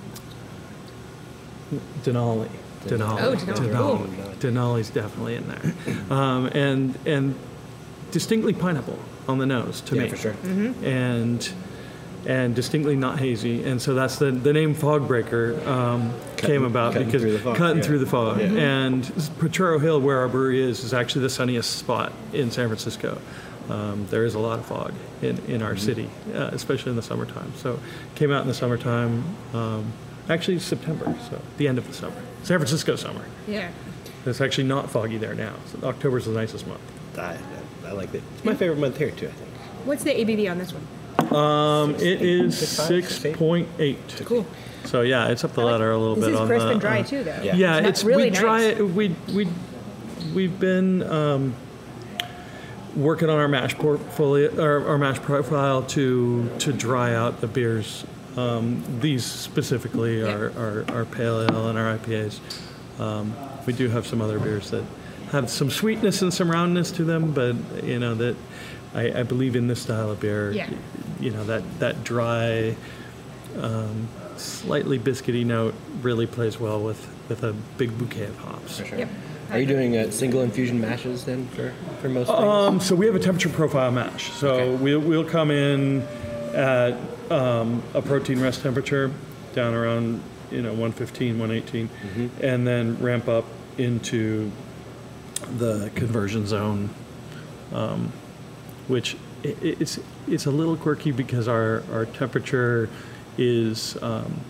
Denali. Denali. Oh, Denali. Cool. Denali's definitely in there, um, and and distinctly pineapple on the nose to Yeah, me, for sure. and and distinctly not hazy, and so that's the the name Fogbreaker um, came about cutting because through the fog, cutting yeah. through the fog, Yeah. and Potrero Hill, where our brewery is, is actually the sunniest spot in San Francisco. Um, there is a lot of fog in, in our city, uh, especially in the summertime. So came out in the summertime, um, actually September, so the end of the summer. San Francisco summer. Yeah. It's actually not foggy there now. So October's the nicest month. I, I like it. It's my favorite month here too, I think. What's the A B V on this one? Um, it is Six five? six point eight. Cool. So yeah, it's up the ladder a little This bit is on crisp the. and dry on- too, though. Yeah. Yeah, It's it's, really we dry nice. it. We we we've been um, working on our mash portfolio, our, our mash profile to to dry out the beers. Um, these specifically Yeah. are, are our pale ale and our I P As. Um, we do have some other beers that have some sweetness and some roundness to them, but you know that I, I believe in this style of beer. Yeah. You know that that dry, um, slightly biscuity note really plays well with, with a big bouquet of hops. For sure. Yep. Are you doing uh, single infusion mashes then for, for most things? Um, so we have a temperature profile mash. So Okay. we'll, we'll come in at um, a protein rest temperature down around you know one fifteen, one eighteen, Mm-hmm. and then ramp up into the conversion zone, um, which i- i- it's it's a little quirky because our, our temperature is um,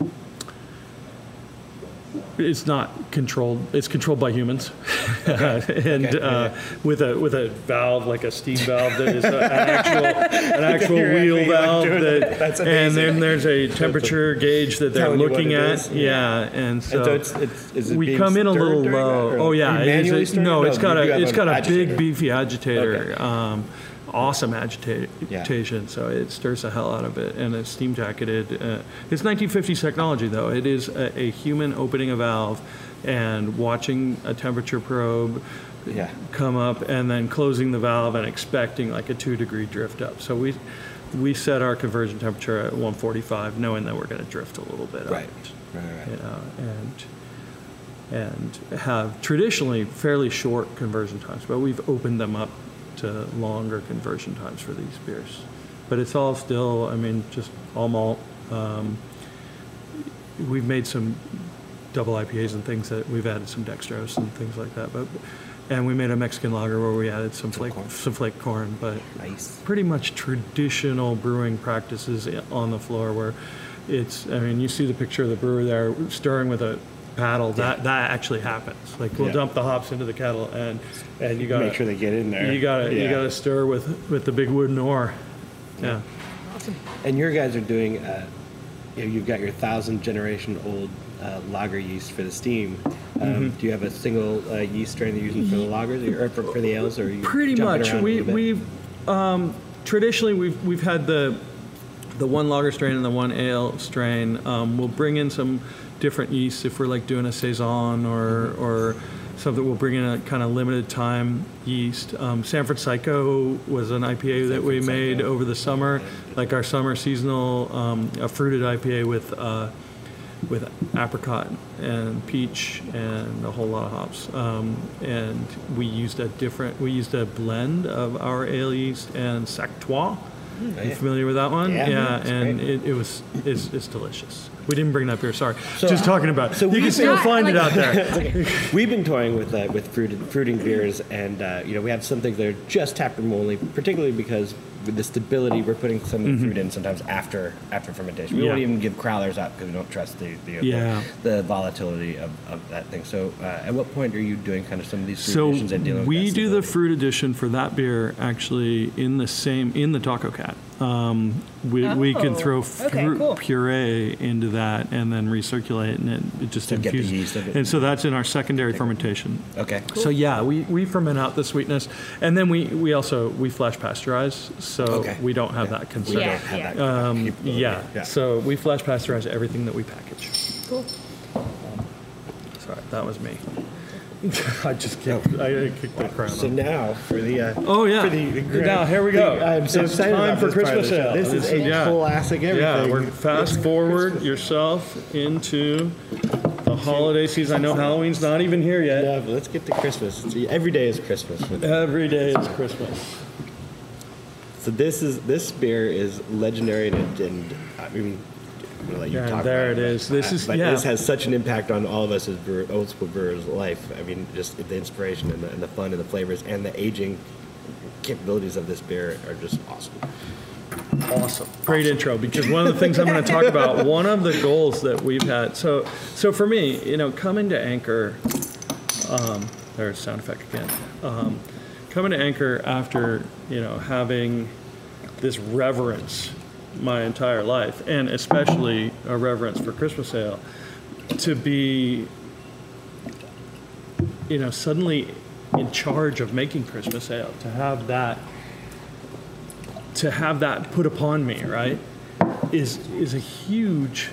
it's not controlled. It's controlled by humans, and Okay. uh, with a with a valve like a steam valve that is a, an actual an actual You're wheel actually, like, valve. doing That, that. That's and amazing. then there's a temperature gauge that they're Telling you what looking it at. is. Yeah, and so, And so it's, it's, is it we being come in a stirred little during that, low. or Oh yeah, you it is manually a- stir it? no, it's got you a have it's an got a agitator. big beefy agitator. Okay. Um, awesome agitation, so it stirs the hell out of it, and it's steam jacketed. Uh, it's nineteen fifties technology, though. It is a, a human opening a valve and watching a temperature probe Yeah. come up, and then closing the valve and expecting like a two degree drift up. So we we set our conversion temperature at one forty-five, knowing that we're going to drift a little bit up. Right. Right, right. You know, and and have traditionally fairly short conversion times, but we've opened them up to longer conversion times for these beers. But it's all still, I mean, just all malt. Um, we've made some double I P As and things that we've added some dextrose and things like that. But and we made a Mexican lager where we added some flake corn. some flake corn. But Nice. pretty much traditional brewing practices on the floor where it's, I mean, you see the picture of the brewer there stirring with a paddle. That that actually happens. Like we'll Yeah. dump the hops into the kettle and and you got Make sure they get in there. you got to you Yeah. got to stir with with the big wooden oar. Yeah. And your guys are doing, uh, you know, you've got your thousand generation old uh, lager yeast for the steam. Um, Mm-hmm. Do you have a single uh, yeast strain that you're using for the lagers or, or for, for the ales? Or are you Pretty jumping much. around a We little bit? we've um, traditionally we've we've had the the one lager strain and the one ale strain. Um, we'll bring in some different yeasts if we're like doing a saison or or something. We'll bring in a kind of limited time yeast. Um, San Francisco was an I P A that we made over the summer, like our summer seasonal, um, a fruited I P A with. Uh, with apricot and peach and a whole lot of hops. Um, and we used a different, we used a blend of our ale yeast and Sactois. Oh, You yeah. familiar with that one? Yeah, it's and great. it, it was, it's, it's delicious. We didn't bring that beer, sorry. So- Just talking about it. so you we- can still Yeah, find it like- out there. It's okay. We've been toying with uh, with fruited, fruiting beers, and uh, you know we have some things that are just taproom only, particularly because with the stability, we're putting some of the fruit in sometimes after after fermentation. We Mm-hmm. Yeah. won't even give crowlers out because we don't trust the the, Yeah. the, the volatility of, of that thing. So, uh, at what point are you doing kind of some of these fruit So additions and dealing with we that do the stability? fruit addition for that beer actually in the same in the Taco Cat. Um, we, we can Oh, throw okay, fruit cool. puree into that and then recirculate, and it, it just To get the infuses. yeast of it. And so that's in our secondary fermentation. Okay. So yeah, we, we ferment out the sweetness, and then we, we also we flash pasteurize, so Okay. we don't have Yeah. that We concern. don't Yeah, have yeah. that Um, capability. yeah. yeah. So we flash pasteurize everything that we package. Cool. Sorry, that was me. I just kicked, I kicked the crown. So now for the uh, Oh, yeah. for the, the Now, here we go. I'm so It's excited time about for this part of Christmas the show. ale. This is This a is- yeah. classic everything. Yeah, we're fast forward yourself into the holiday season. I know Halloween's not even here yet. Yeah, but let's get to Christmas. See, every day is Christmas. with- Every day is Christmas. So this is this beer is legendary, and, and I mean, I'm gonna let you And talk there about it is. This uh, is- but yeah. this has such an impact on all of us as brewer, old school brewers' life. I mean, just the inspiration and the, and the fun and the flavors and the aging capabilities of this beer are just awesome. Awesome. Great intro, because one of the things I'm going to talk about, one of the goals that we've had, so so for me, you know, coming to Anchor, um, there's sound effect again, um, coming to Anchor after, you know, having this reverence my entire life, and especially a reverence for Christmas ale, to be, you know, suddenly in charge of making Christmas ale, to have that, to have that put upon me, right, is is a huge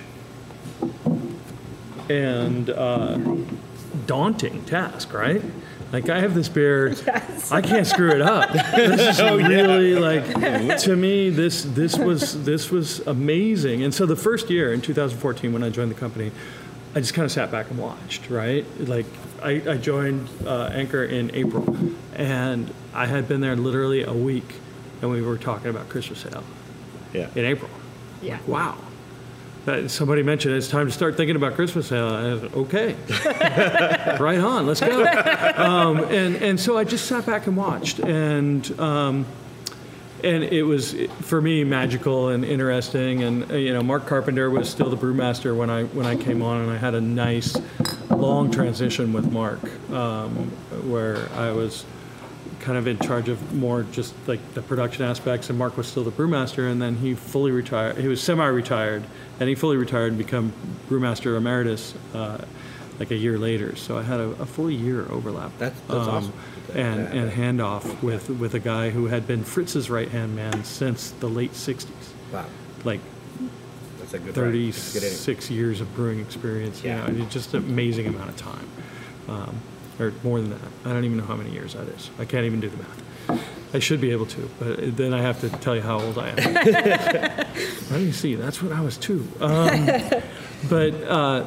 and uh, daunting task, right? Like, I have this beer, yes. I can't screw it up. This is oh, really yeah. like, to me, this this was this was amazing. And so the first year in two thousand fourteen, when I joined the company, I just kind of sat back and watched, right? Like, I, I joined uh, Anchor in April, and I had been there literally a week, and we were talking about Christmas ale. Yeah. In April. Yeah. Like, wow. Uh, somebody mentioned it's time to start thinking about Christmas ale. I was, okay, right on, let's go. Um, and and so I just sat back and watched, and um, and it was for me magical and interesting. And uh, you know, Mark Carpenter was still the brewmaster when I when I came on, and I had a nice long transition with Mark, um, where I was kind of in charge of more just like the production aspects, and Mark was still the brewmaster, and then he fully retired. He was semi-retired, and he fully retired and became brewmaster emeritus uh, like a year later. So I had a, a full year overlap. That's, that's um, awesome. And yeah. and handoff with with a guy who had been Fritz's right-hand man since the late sixties. Wow. Like that's a good thirty-six years of brewing experience. Yeah. You know, it's just an amazing amount of time. Um, or more than that. I don't even know how many years that is. I can't even do the math. I should be able to, but then I have to tell you how old I am. Let me see. That's when I was two. Um, but uh,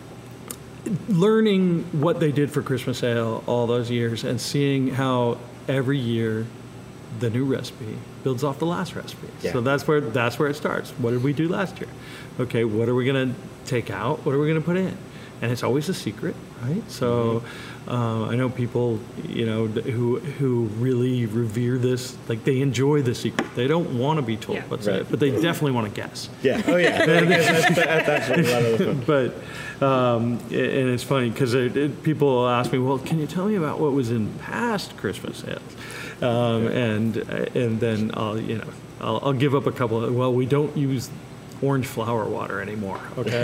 learning what they did for Christmas ale all those years, and seeing how every year the new recipe builds off the last recipe. Yeah. So that's where that's where it starts. What did we do last year? Okay, what are we going to take out? What are we going to put in? And it's always a secret, right? So uh, I know people, you know, who who really revere this, like they enjoy the secret. They don't want to be told Yeah. what's Right. in it, but they definitely want to guess. Yeah. Oh yeah. that's, that's actually a lot of the fun. But um, and it's funny because it, it, people ask me, well, can you tell me about what was in past Christmas ales? Um, and and then I'll you know I'll, I'll give up a couple of, well, we don't use orange flower water anymore. Okay,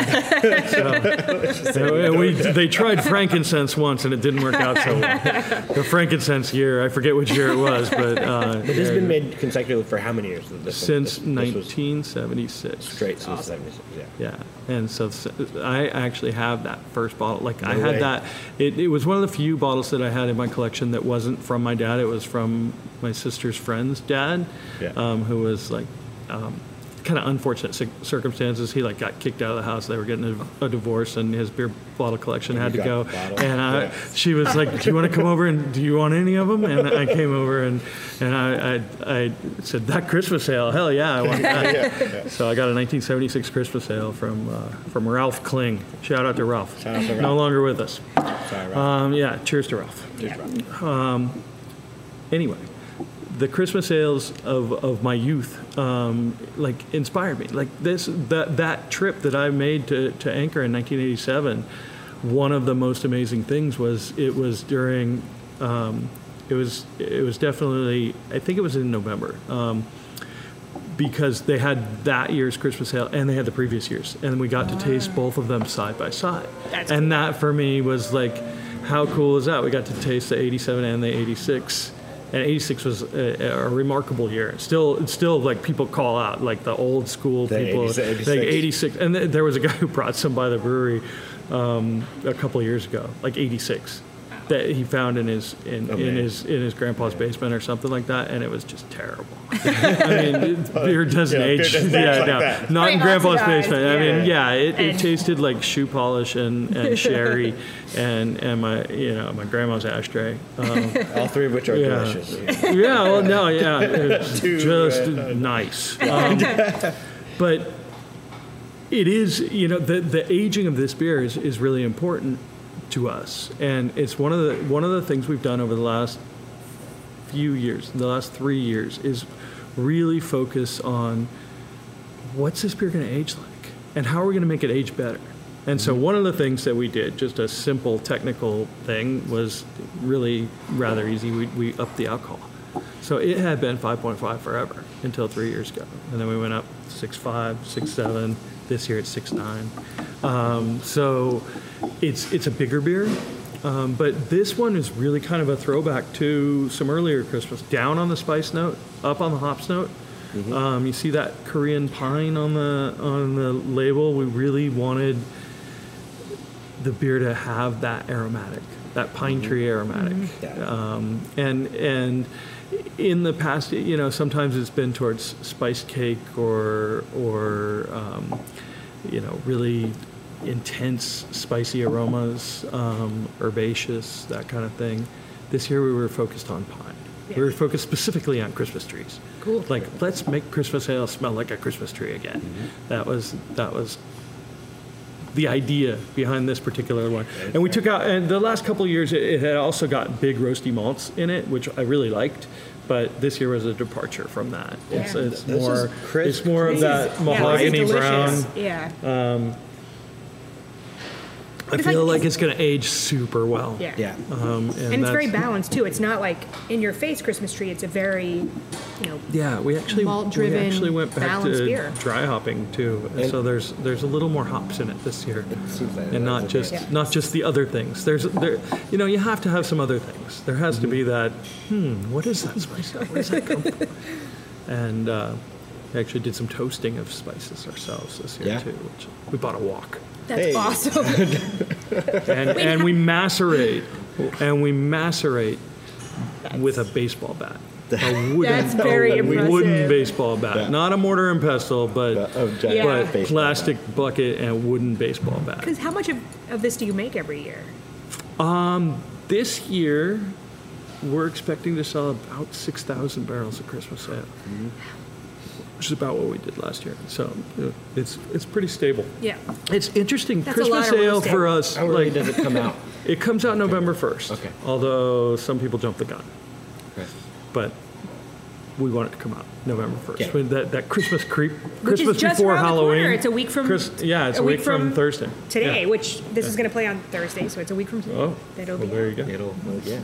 so and we they tried frankincense once and it didn't work out so well. The frankincense year, I forget which year it was, but uh, But this has been made consecutively for how many years? This since one, this, this was nineteen seventy-six. straight since awesome. seventy-six. Yeah. Yeah, and so I actually have that first bottle. Like, I No had way. that. It, it was one of the few bottles that I had in my collection that wasn't from my dad. It was from my sister's friend's dad, Yeah. um, who was like um, kind of unfortunate cir- circumstances. He like got kicked out of the house. They were getting a, a divorce, and his beer bottle collection had You to go. got the bottle. And I, Yeah. she was like, "Do you want to come over and do you want any of them?" And I came over and and I I, I said, "That Christmas ale, hell yeah, I want that." Yeah, yeah. So I got a nineteen seventy-six Christmas ale from uh, from Ralph Kling. Shout out to Ralph. Shout out to Ralph. No longer with us. Sorry, Rob. Um, yeah, cheers to Ralph. Cheers, Rob. Anyway, the Christmas ales of, of my youth, um, like, inspired me. Like this, that that trip that I made to, to Anchor in nineteen eighty-seven, one of the most amazing things was it was during, um, it was it was definitely, I think it was in November, um, because they had that year's Christmas ale and they had the previous year's, and we got to taste both of them side by side. That's and that for me was like, how cool is that? We got to taste the eighty-seven and the eighty-six. And eighty-six was a, a remarkable year. It's still, it's still like people call out, like the old school The people, eighty-six. like eighty-six. And th- there was a guy who brought some by the brewery um, a couple of years ago, like eighty-six, that he found in his in, Oh, in man. his in his grandpa's basement or something like that, and it was just terrible. I mean, it, beer doesn't Yeah, beer age. doesn't yeah, age like no, that. not in Pretty grandpa's oxidized, basement. I mean, yeah. yeah, it, it And- tasted like shoe polish and, and sherry, and and my you know my grandma's ashtray. Um, All three of which are yeah. delicious. yeah, well, no, yeah, it's Two, just uh, nice. Um, but it is, you know, the the aging of this beer is, is really important to us, and it's one of the one of the things we've done over the last few years, the last three years, is really focus on what's this beer going to age like, and how are we going to make it age better. And so one of the things that we did, just a simple technical thing, was really rather easy. We, we upped the alcohol. So it had been five point five forever until three years ago. And then we went up six point five, six point seven. This year it's six point nine. Um, so it's it's a bigger beer. Um, but this one is really kind of a throwback to some earlier Christmas. Down on the spice note, up on the hops note. Mm-hmm. Um, you see that Korean pine on the on the label. We really wanted the beer to have that aromatic, that pine mm-hmm. tree aromatic. Mm-hmm. Yeah. Um, and and in the past, you know, sometimes it's been towards spiced cake or or um, you know, really intense spicy aromas, um, herbaceous, that kind of thing. This year we were focused on pine. Yeah. We were focused specifically on Christmas trees. Cool. Like, let's make Christmas ale smell like a Christmas tree again. Mm-hmm. That was that was the idea behind this particular one. And we took out, and the last couple of years it, it had also got big roasty malts in it, which I really liked. But this year was a departure from that. Yeah. It's, it's This more is crisp. it's more of This that is- yeah, mahogany this is delicious. brown. Yeah. Um, I It's feel like- like it's going to age super well. Yeah. Yeah. Um, and And it's very that's- balanced too. It's not like in your face Christmas tree. It's a very, you know, Yeah, we actually we malt-driven, actually went back balanced to beer. dry hopping too, and, And- so there's there's a little more hops in it this year, seems like and it not is a just bit. Yeah. not just the other things. There's there, you know, you have to have some other things. There has to be that. Hmm, what is that spice? Where does that come from? And uh, we actually did some toasting of spices ourselves this year Yeah. too. Which we bought a wok, that's Hey. awesome. and and we macerate, and we macerate with a baseball bat. A wooden, That's very a impressive. wooden baseball bat, Yeah. not a mortar and pestle, but But, oh, giant Yeah. but baseball plastic bucket and wooden baseball bat. Because how much of, of this do you make every year? This year, we're expecting to sell about six thousand barrels of Christmas ale, which is about what we did last year. So you know, it's it's pretty stable. Yeah. It's interesting. That's a lot Christmas of ale roasting. for us, How early like does it come out? it comes out November first. Okay. Although some people jump the gun. Okay. But we want it to come out November first. Yeah. When that, that Christmas creep, Which is Christmas just before around the corner. Halloween. It's a week from- Chris, yeah, it's a a week week from, from Thursday. Today, Yeah. which this is going to play on Thursday, so it's a week from today. Oh, It'll well, be there you go. It'll, well, yeah.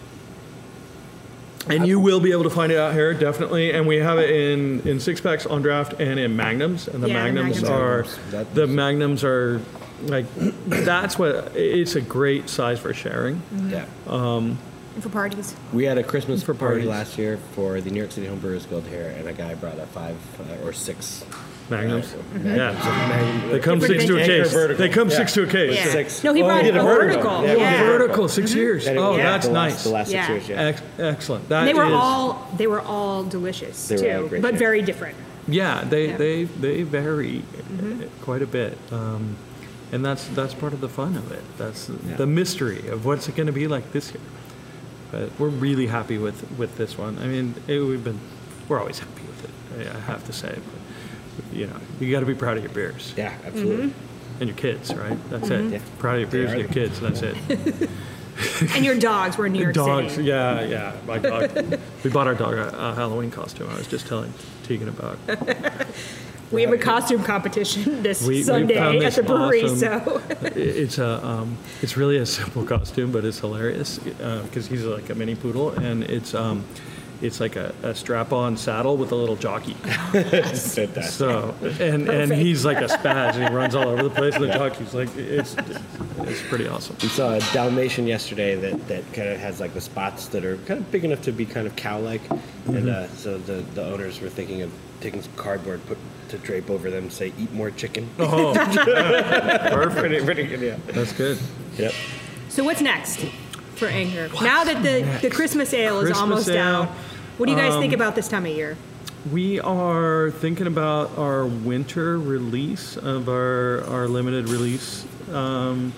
And you will be able to find it out here, definitely. And we have it in, in six packs on draft and in magnums. And the Yeah, the magnums magnums are That- the magnums are like that's what it's a great size for sharing. Yeah. And for parties. We had a Christmas For party parties. last year for the New York City Homebrewers Guild here, and a guy brought a five uh, or six Magnums. uh, Yeah. Magnum- They come Different six to a vintage. case. Vertical. They come Yeah. six to a case. Yeah. Six. No, he Oh, brought he did a a vertical. vertical. Yeah. Yeah, Oh, vertical, six years. And it Oh, was that's the last, nice. The last Yeah. six years, yeah. Ex- excellent. That And they were is- all they were all delicious They were too, all great but beers. very different. Yeah, they Yeah. they they vary uh, quite a bit, um, and that's that's part of the fun of it. That's the mystery of what's it going to be like this year. But we're really happy with, with this one. I mean, it, we've been we're always happy with it. I, I have to say, but you know, you got to be proud of your beers Yeah, absolutely. and your kids, right? That's Mm-hmm. it. Proud of your beers and your kids. That's it. And your dogs were in New York Dogs, City. yeah, yeah. My dog. We bought our dog a, a Halloween costume. I was just telling Tegan about. We have a costume competition this We- we Sunday found at this the brewery, awesome- so It's a, um, it's really a simple costume, but it's hilarious because he's like a mini poodle, and it's, um, it's like a, a strap-on saddle with a little jockey. Fantastic. So, and and he's like a spaz, and he runs all over the place. And the jockey's like, it's, it's pretty awesome. We saw a Dalmatian yesterday that, that kind of has like the spots that are kind of big enough to be kind of cow-like, and uh, so the, the owners were thinking of taking some cardboard, put to drape over them, say "Eat more chicken." Oh, perfect. pretty, pretty good, yeah. That's good. Yep. so what's next for Anchor? Now that the, the Christmas ale is Christmas almost ale, out, what do you guys think um, about this time of year? We are thinking about our winter release of our, our limited release, um,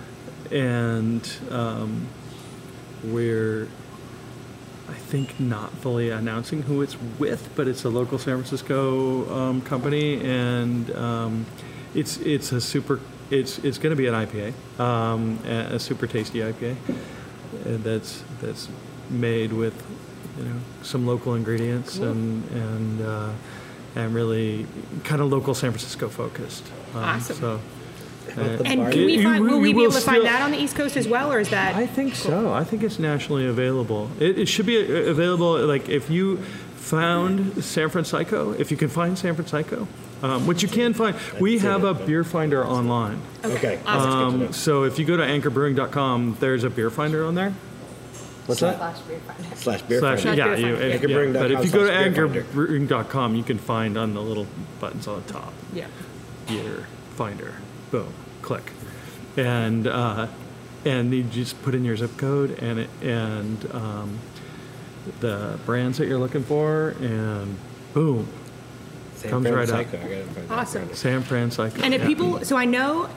and um, we're, I think, not fully announcing who it's with, but it's a local San Francisco um, company, and um, it's it's a super it's it's going to be an I P A, um, a, a super tasty I P A, and that's that's made with, you know, some local ingredients and and uh, and really kind of local San Francisco focused. Um, Awesome. So The And bar- can we You- find, you will we be will able to find still- that on the East Coast as well, or is that? I think so. I think it's nationally available. It, it should be uh, available. Like if you found San Francisco, if you can find San Francisco, um, which you can find. We have a beer finder online. Okay. Um, so if you go to anchor brewing dot com, there's a beer finder on there. What's that? Slash beer Slash, finder. yeah, beer you, finder. if- anchor brewing dot yeah. com But if you go to slash beer anchor brewing dot com, you can find on the little buttons on the top. Yeah. Beer finder. Boom. Click. And uh, and you just put in your zip code and it, and um, the brands that you're looking for, and boom, San comes right up. Francisco. I gotta find that Awesome. brand. San Francisco. And if yeah. people, so I know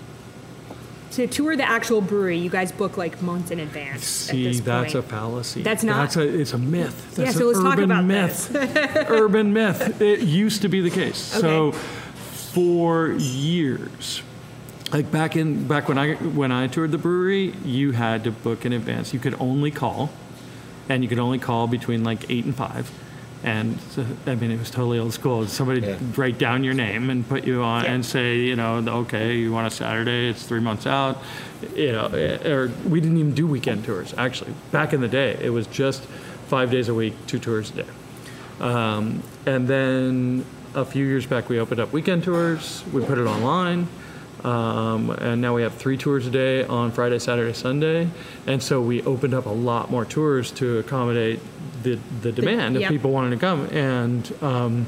to tour the actual brewery, you guys book like months in advance. See, at this that's a point. fallacy. That's not- That's a. It's a myth. That's Yeah, so an let's talk urban about myth. Urban myth. It used to be the case. So, Okay. for years, like back in back when I when I toured the brewery, you had to book in advance. You could only call, and you could only call between like eight and five. And so, I mean, it was totally old school. Somebody Yeah. write down your name and put you on Yeah. and say, you know, okay, you want a Saturday? It's three months out. You know, or we didn't even do weekend tours. Actually, back in the day, it was just five days a week, two tours a day. Um, and then a few years back, we opened up weekend tours. We put it online. Um, and now we have three tours a day on Friday, Saturday, Sunday. And so we opened up a lot more tours to accommodate the, the demand yep. of people wanting to come. And um,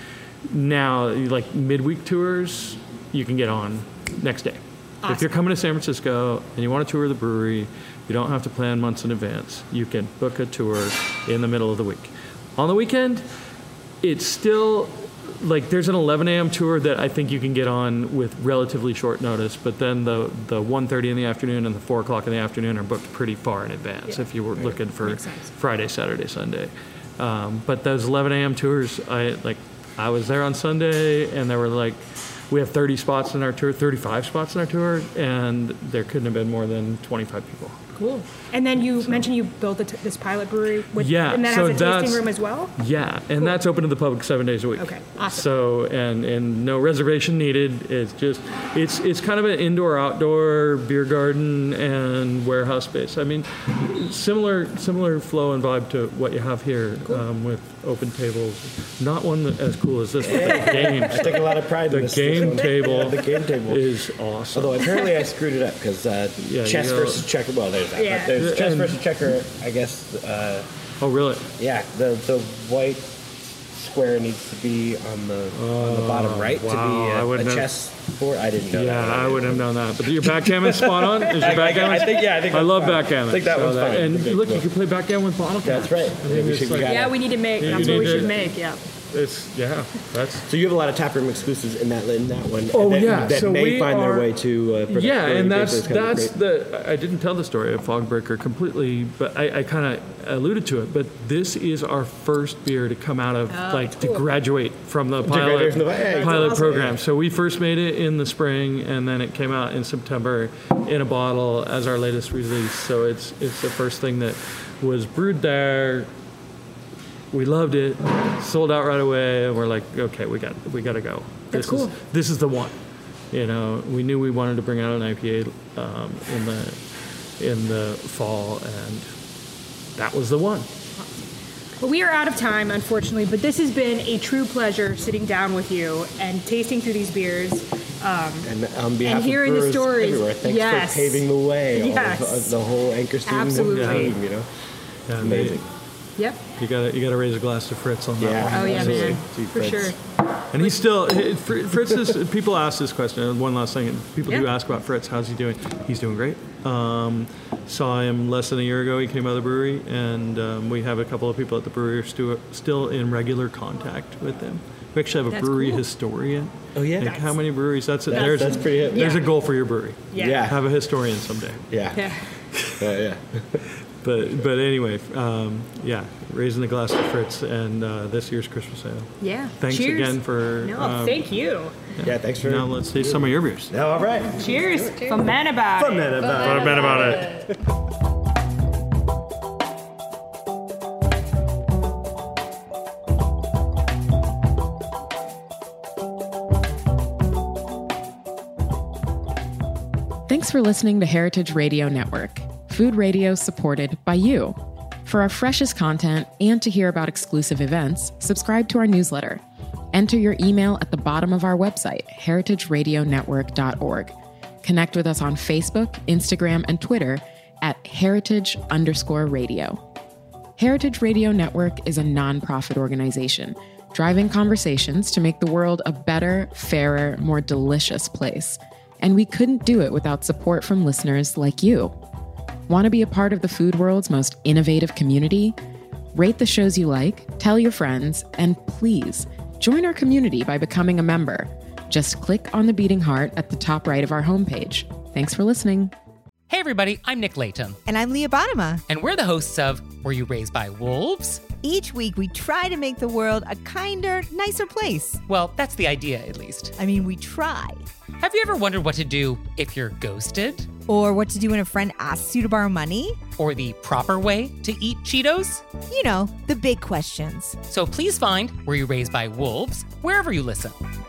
now, like midweek tours, you can get on next day. If you're coming to San Francisco and you want to tour the brewery, you don't have to plan months in advance. You can book a tour in the middle of the week. On the weekend, it's still like there's an eleven a.m. tour that I think you can get on with relatively short notice, but then the the one thirty in the afternoon and the four o'clock in the afternoon are booked pretty far in advance if you were looking for Makes sense. Friday, Saturday, Sunday. Um, but those eleven a.m. tours, I like I was there on Sunday and there were like we have thirty spots in our tour, thirty-five spots in our tour, and there couldn't have been more than twenty-five people. Cool. And then you mentioned you built a t- this pilot brewery, with, Yeah, and that so has a tasting that's- room as well. Yeah, and that's open to the public seven days a week. Okay, awesome. So and and no reservation needed. It's just it's it's kind of an indoor outdoor beer garden and warehouse space. I mean, similar similar flow and vibe to what you have here um, with open tables. Not one that as cool as this. But the games. I take a lot of pride in The this. game this table. Yeah, the game table. Is awesome. Although apparently I screwed it up because uh, Yeah, you chess know- versus checker. Well, there's that. Yeah. But there's chess And- versus checker. I guess. Uh, Oh really? yeah, the the white square needs to be on the on the bottom right wow, to I be a, wouldn't a have- chess board. I didn't know. Yeah, that. I wouldn't have known that. But your backgammon is spot on. Is your I- I- backgammon? I think- yeah, I think I that's love fine. backgammon. I think that So one's fine. And Okay, look, cool. you can play backgammon with bottle caps. That's right. I Maybe think we it's should- like- we gotta- Yeah, we need to make. You That's what we need should to- make. Yeah. It's yeah. That's So you have a lot of taproom exclusives in that in that one. Oh, that, yeah, that so may we find their are- way to. Uh, product yeah, brewery and beer, that's so it's kind of that's great. the. I didn't tell the story of Fogbreaker completely, but I, I kind of alluded to it. But this is our first beer to come out of like to graduate from the pilot graduate from the- yeah, that's pilot awesome. program. So we first made it in the spring, and then it came out in September in a bottle as our latest release. So it's it's the first thing that was brewed there. We loved it, sold out right away, and we're like, okay, we got we got to go. That's This cool. is this is the one. You know, we knew we wanted to bring out an I P A um, in the in the fall, and that was the one. Well, we are out of time, unfortunately, but this has been a true pleasure sitting down with you and tasting through these beers. And on behalf And hearing the of brewers stories, everywhere, thanks yes. for paving the way Yes. of, of the whole Anchor student Absolutely. team. You know, Yeah, amazing. Yep. You got you got to raise a glass to Fritz on that Yeah. one. Oh yeah, Absolutely. man, Gee, for Fritz. sure. And he's still he- Fr- Fritz is. People ask this question. and One last thing. People do Yeah. ask about Fritz. How's he doing? He's doing great. Um, saw him less than a year ago. He came out of the brewery, and um, we have a couple of people at the brewery who are stu- still in regular contact with him. We actually have a That's brewery cool. historian. Oh, yeah? Like how many breweries? That's it. That's- There's that's pretty hip. There's Yeah. a goal for your brewery. Yeah. Yeah. Have a historian someday. Yeah. Yeah. Uh, yeah. But but anyway, um, yeah, raising the glass to Fritz and uh, this year's Christmas ale. Yeah. Thanks Cheers. again for. No, um, thank you. Yeah. Thanks for. Now let's taste some of your beers. No, all right. Cheers. From Man About Fun It. man about What about about it? thanks for listening to Heritage Radio Network, food radio supported by you. For our freshest content and to hear about exclusive events, subscribe to our newsletter. Enter your email at the bottom of our website, heritage radio network dot org. Connect with us on Facebook, Instagram, and Twitter at heritage underscore radio. Heritage Radio Network is a nonprofit organization driving conversations to make the world a better, fairer, more delicious place. And we couldn't do it without support from listeners like you. Want to be a part of the food world's most innovative community? Rate the shows you like, tell your friends, and please join our community by becoming a member. Just click on the beating heart at the top right of our homepage. Thanks for listening. Hey everybody, I'm Nick Latham. And I'm Leah Bonnema. And we're the hosts of Were You Raised by Wolves? Each week we try to make the world a kinder, nicer place. Well, that's the idea, at least. I mean, we try. Have you ever wondered what to do if you're ghosted? Or what to do when a friend asks you to borrow money? Or the proper way to eat Cheetos? You know, the big questions. So please find Were You Raised by Wolves wherever you listen.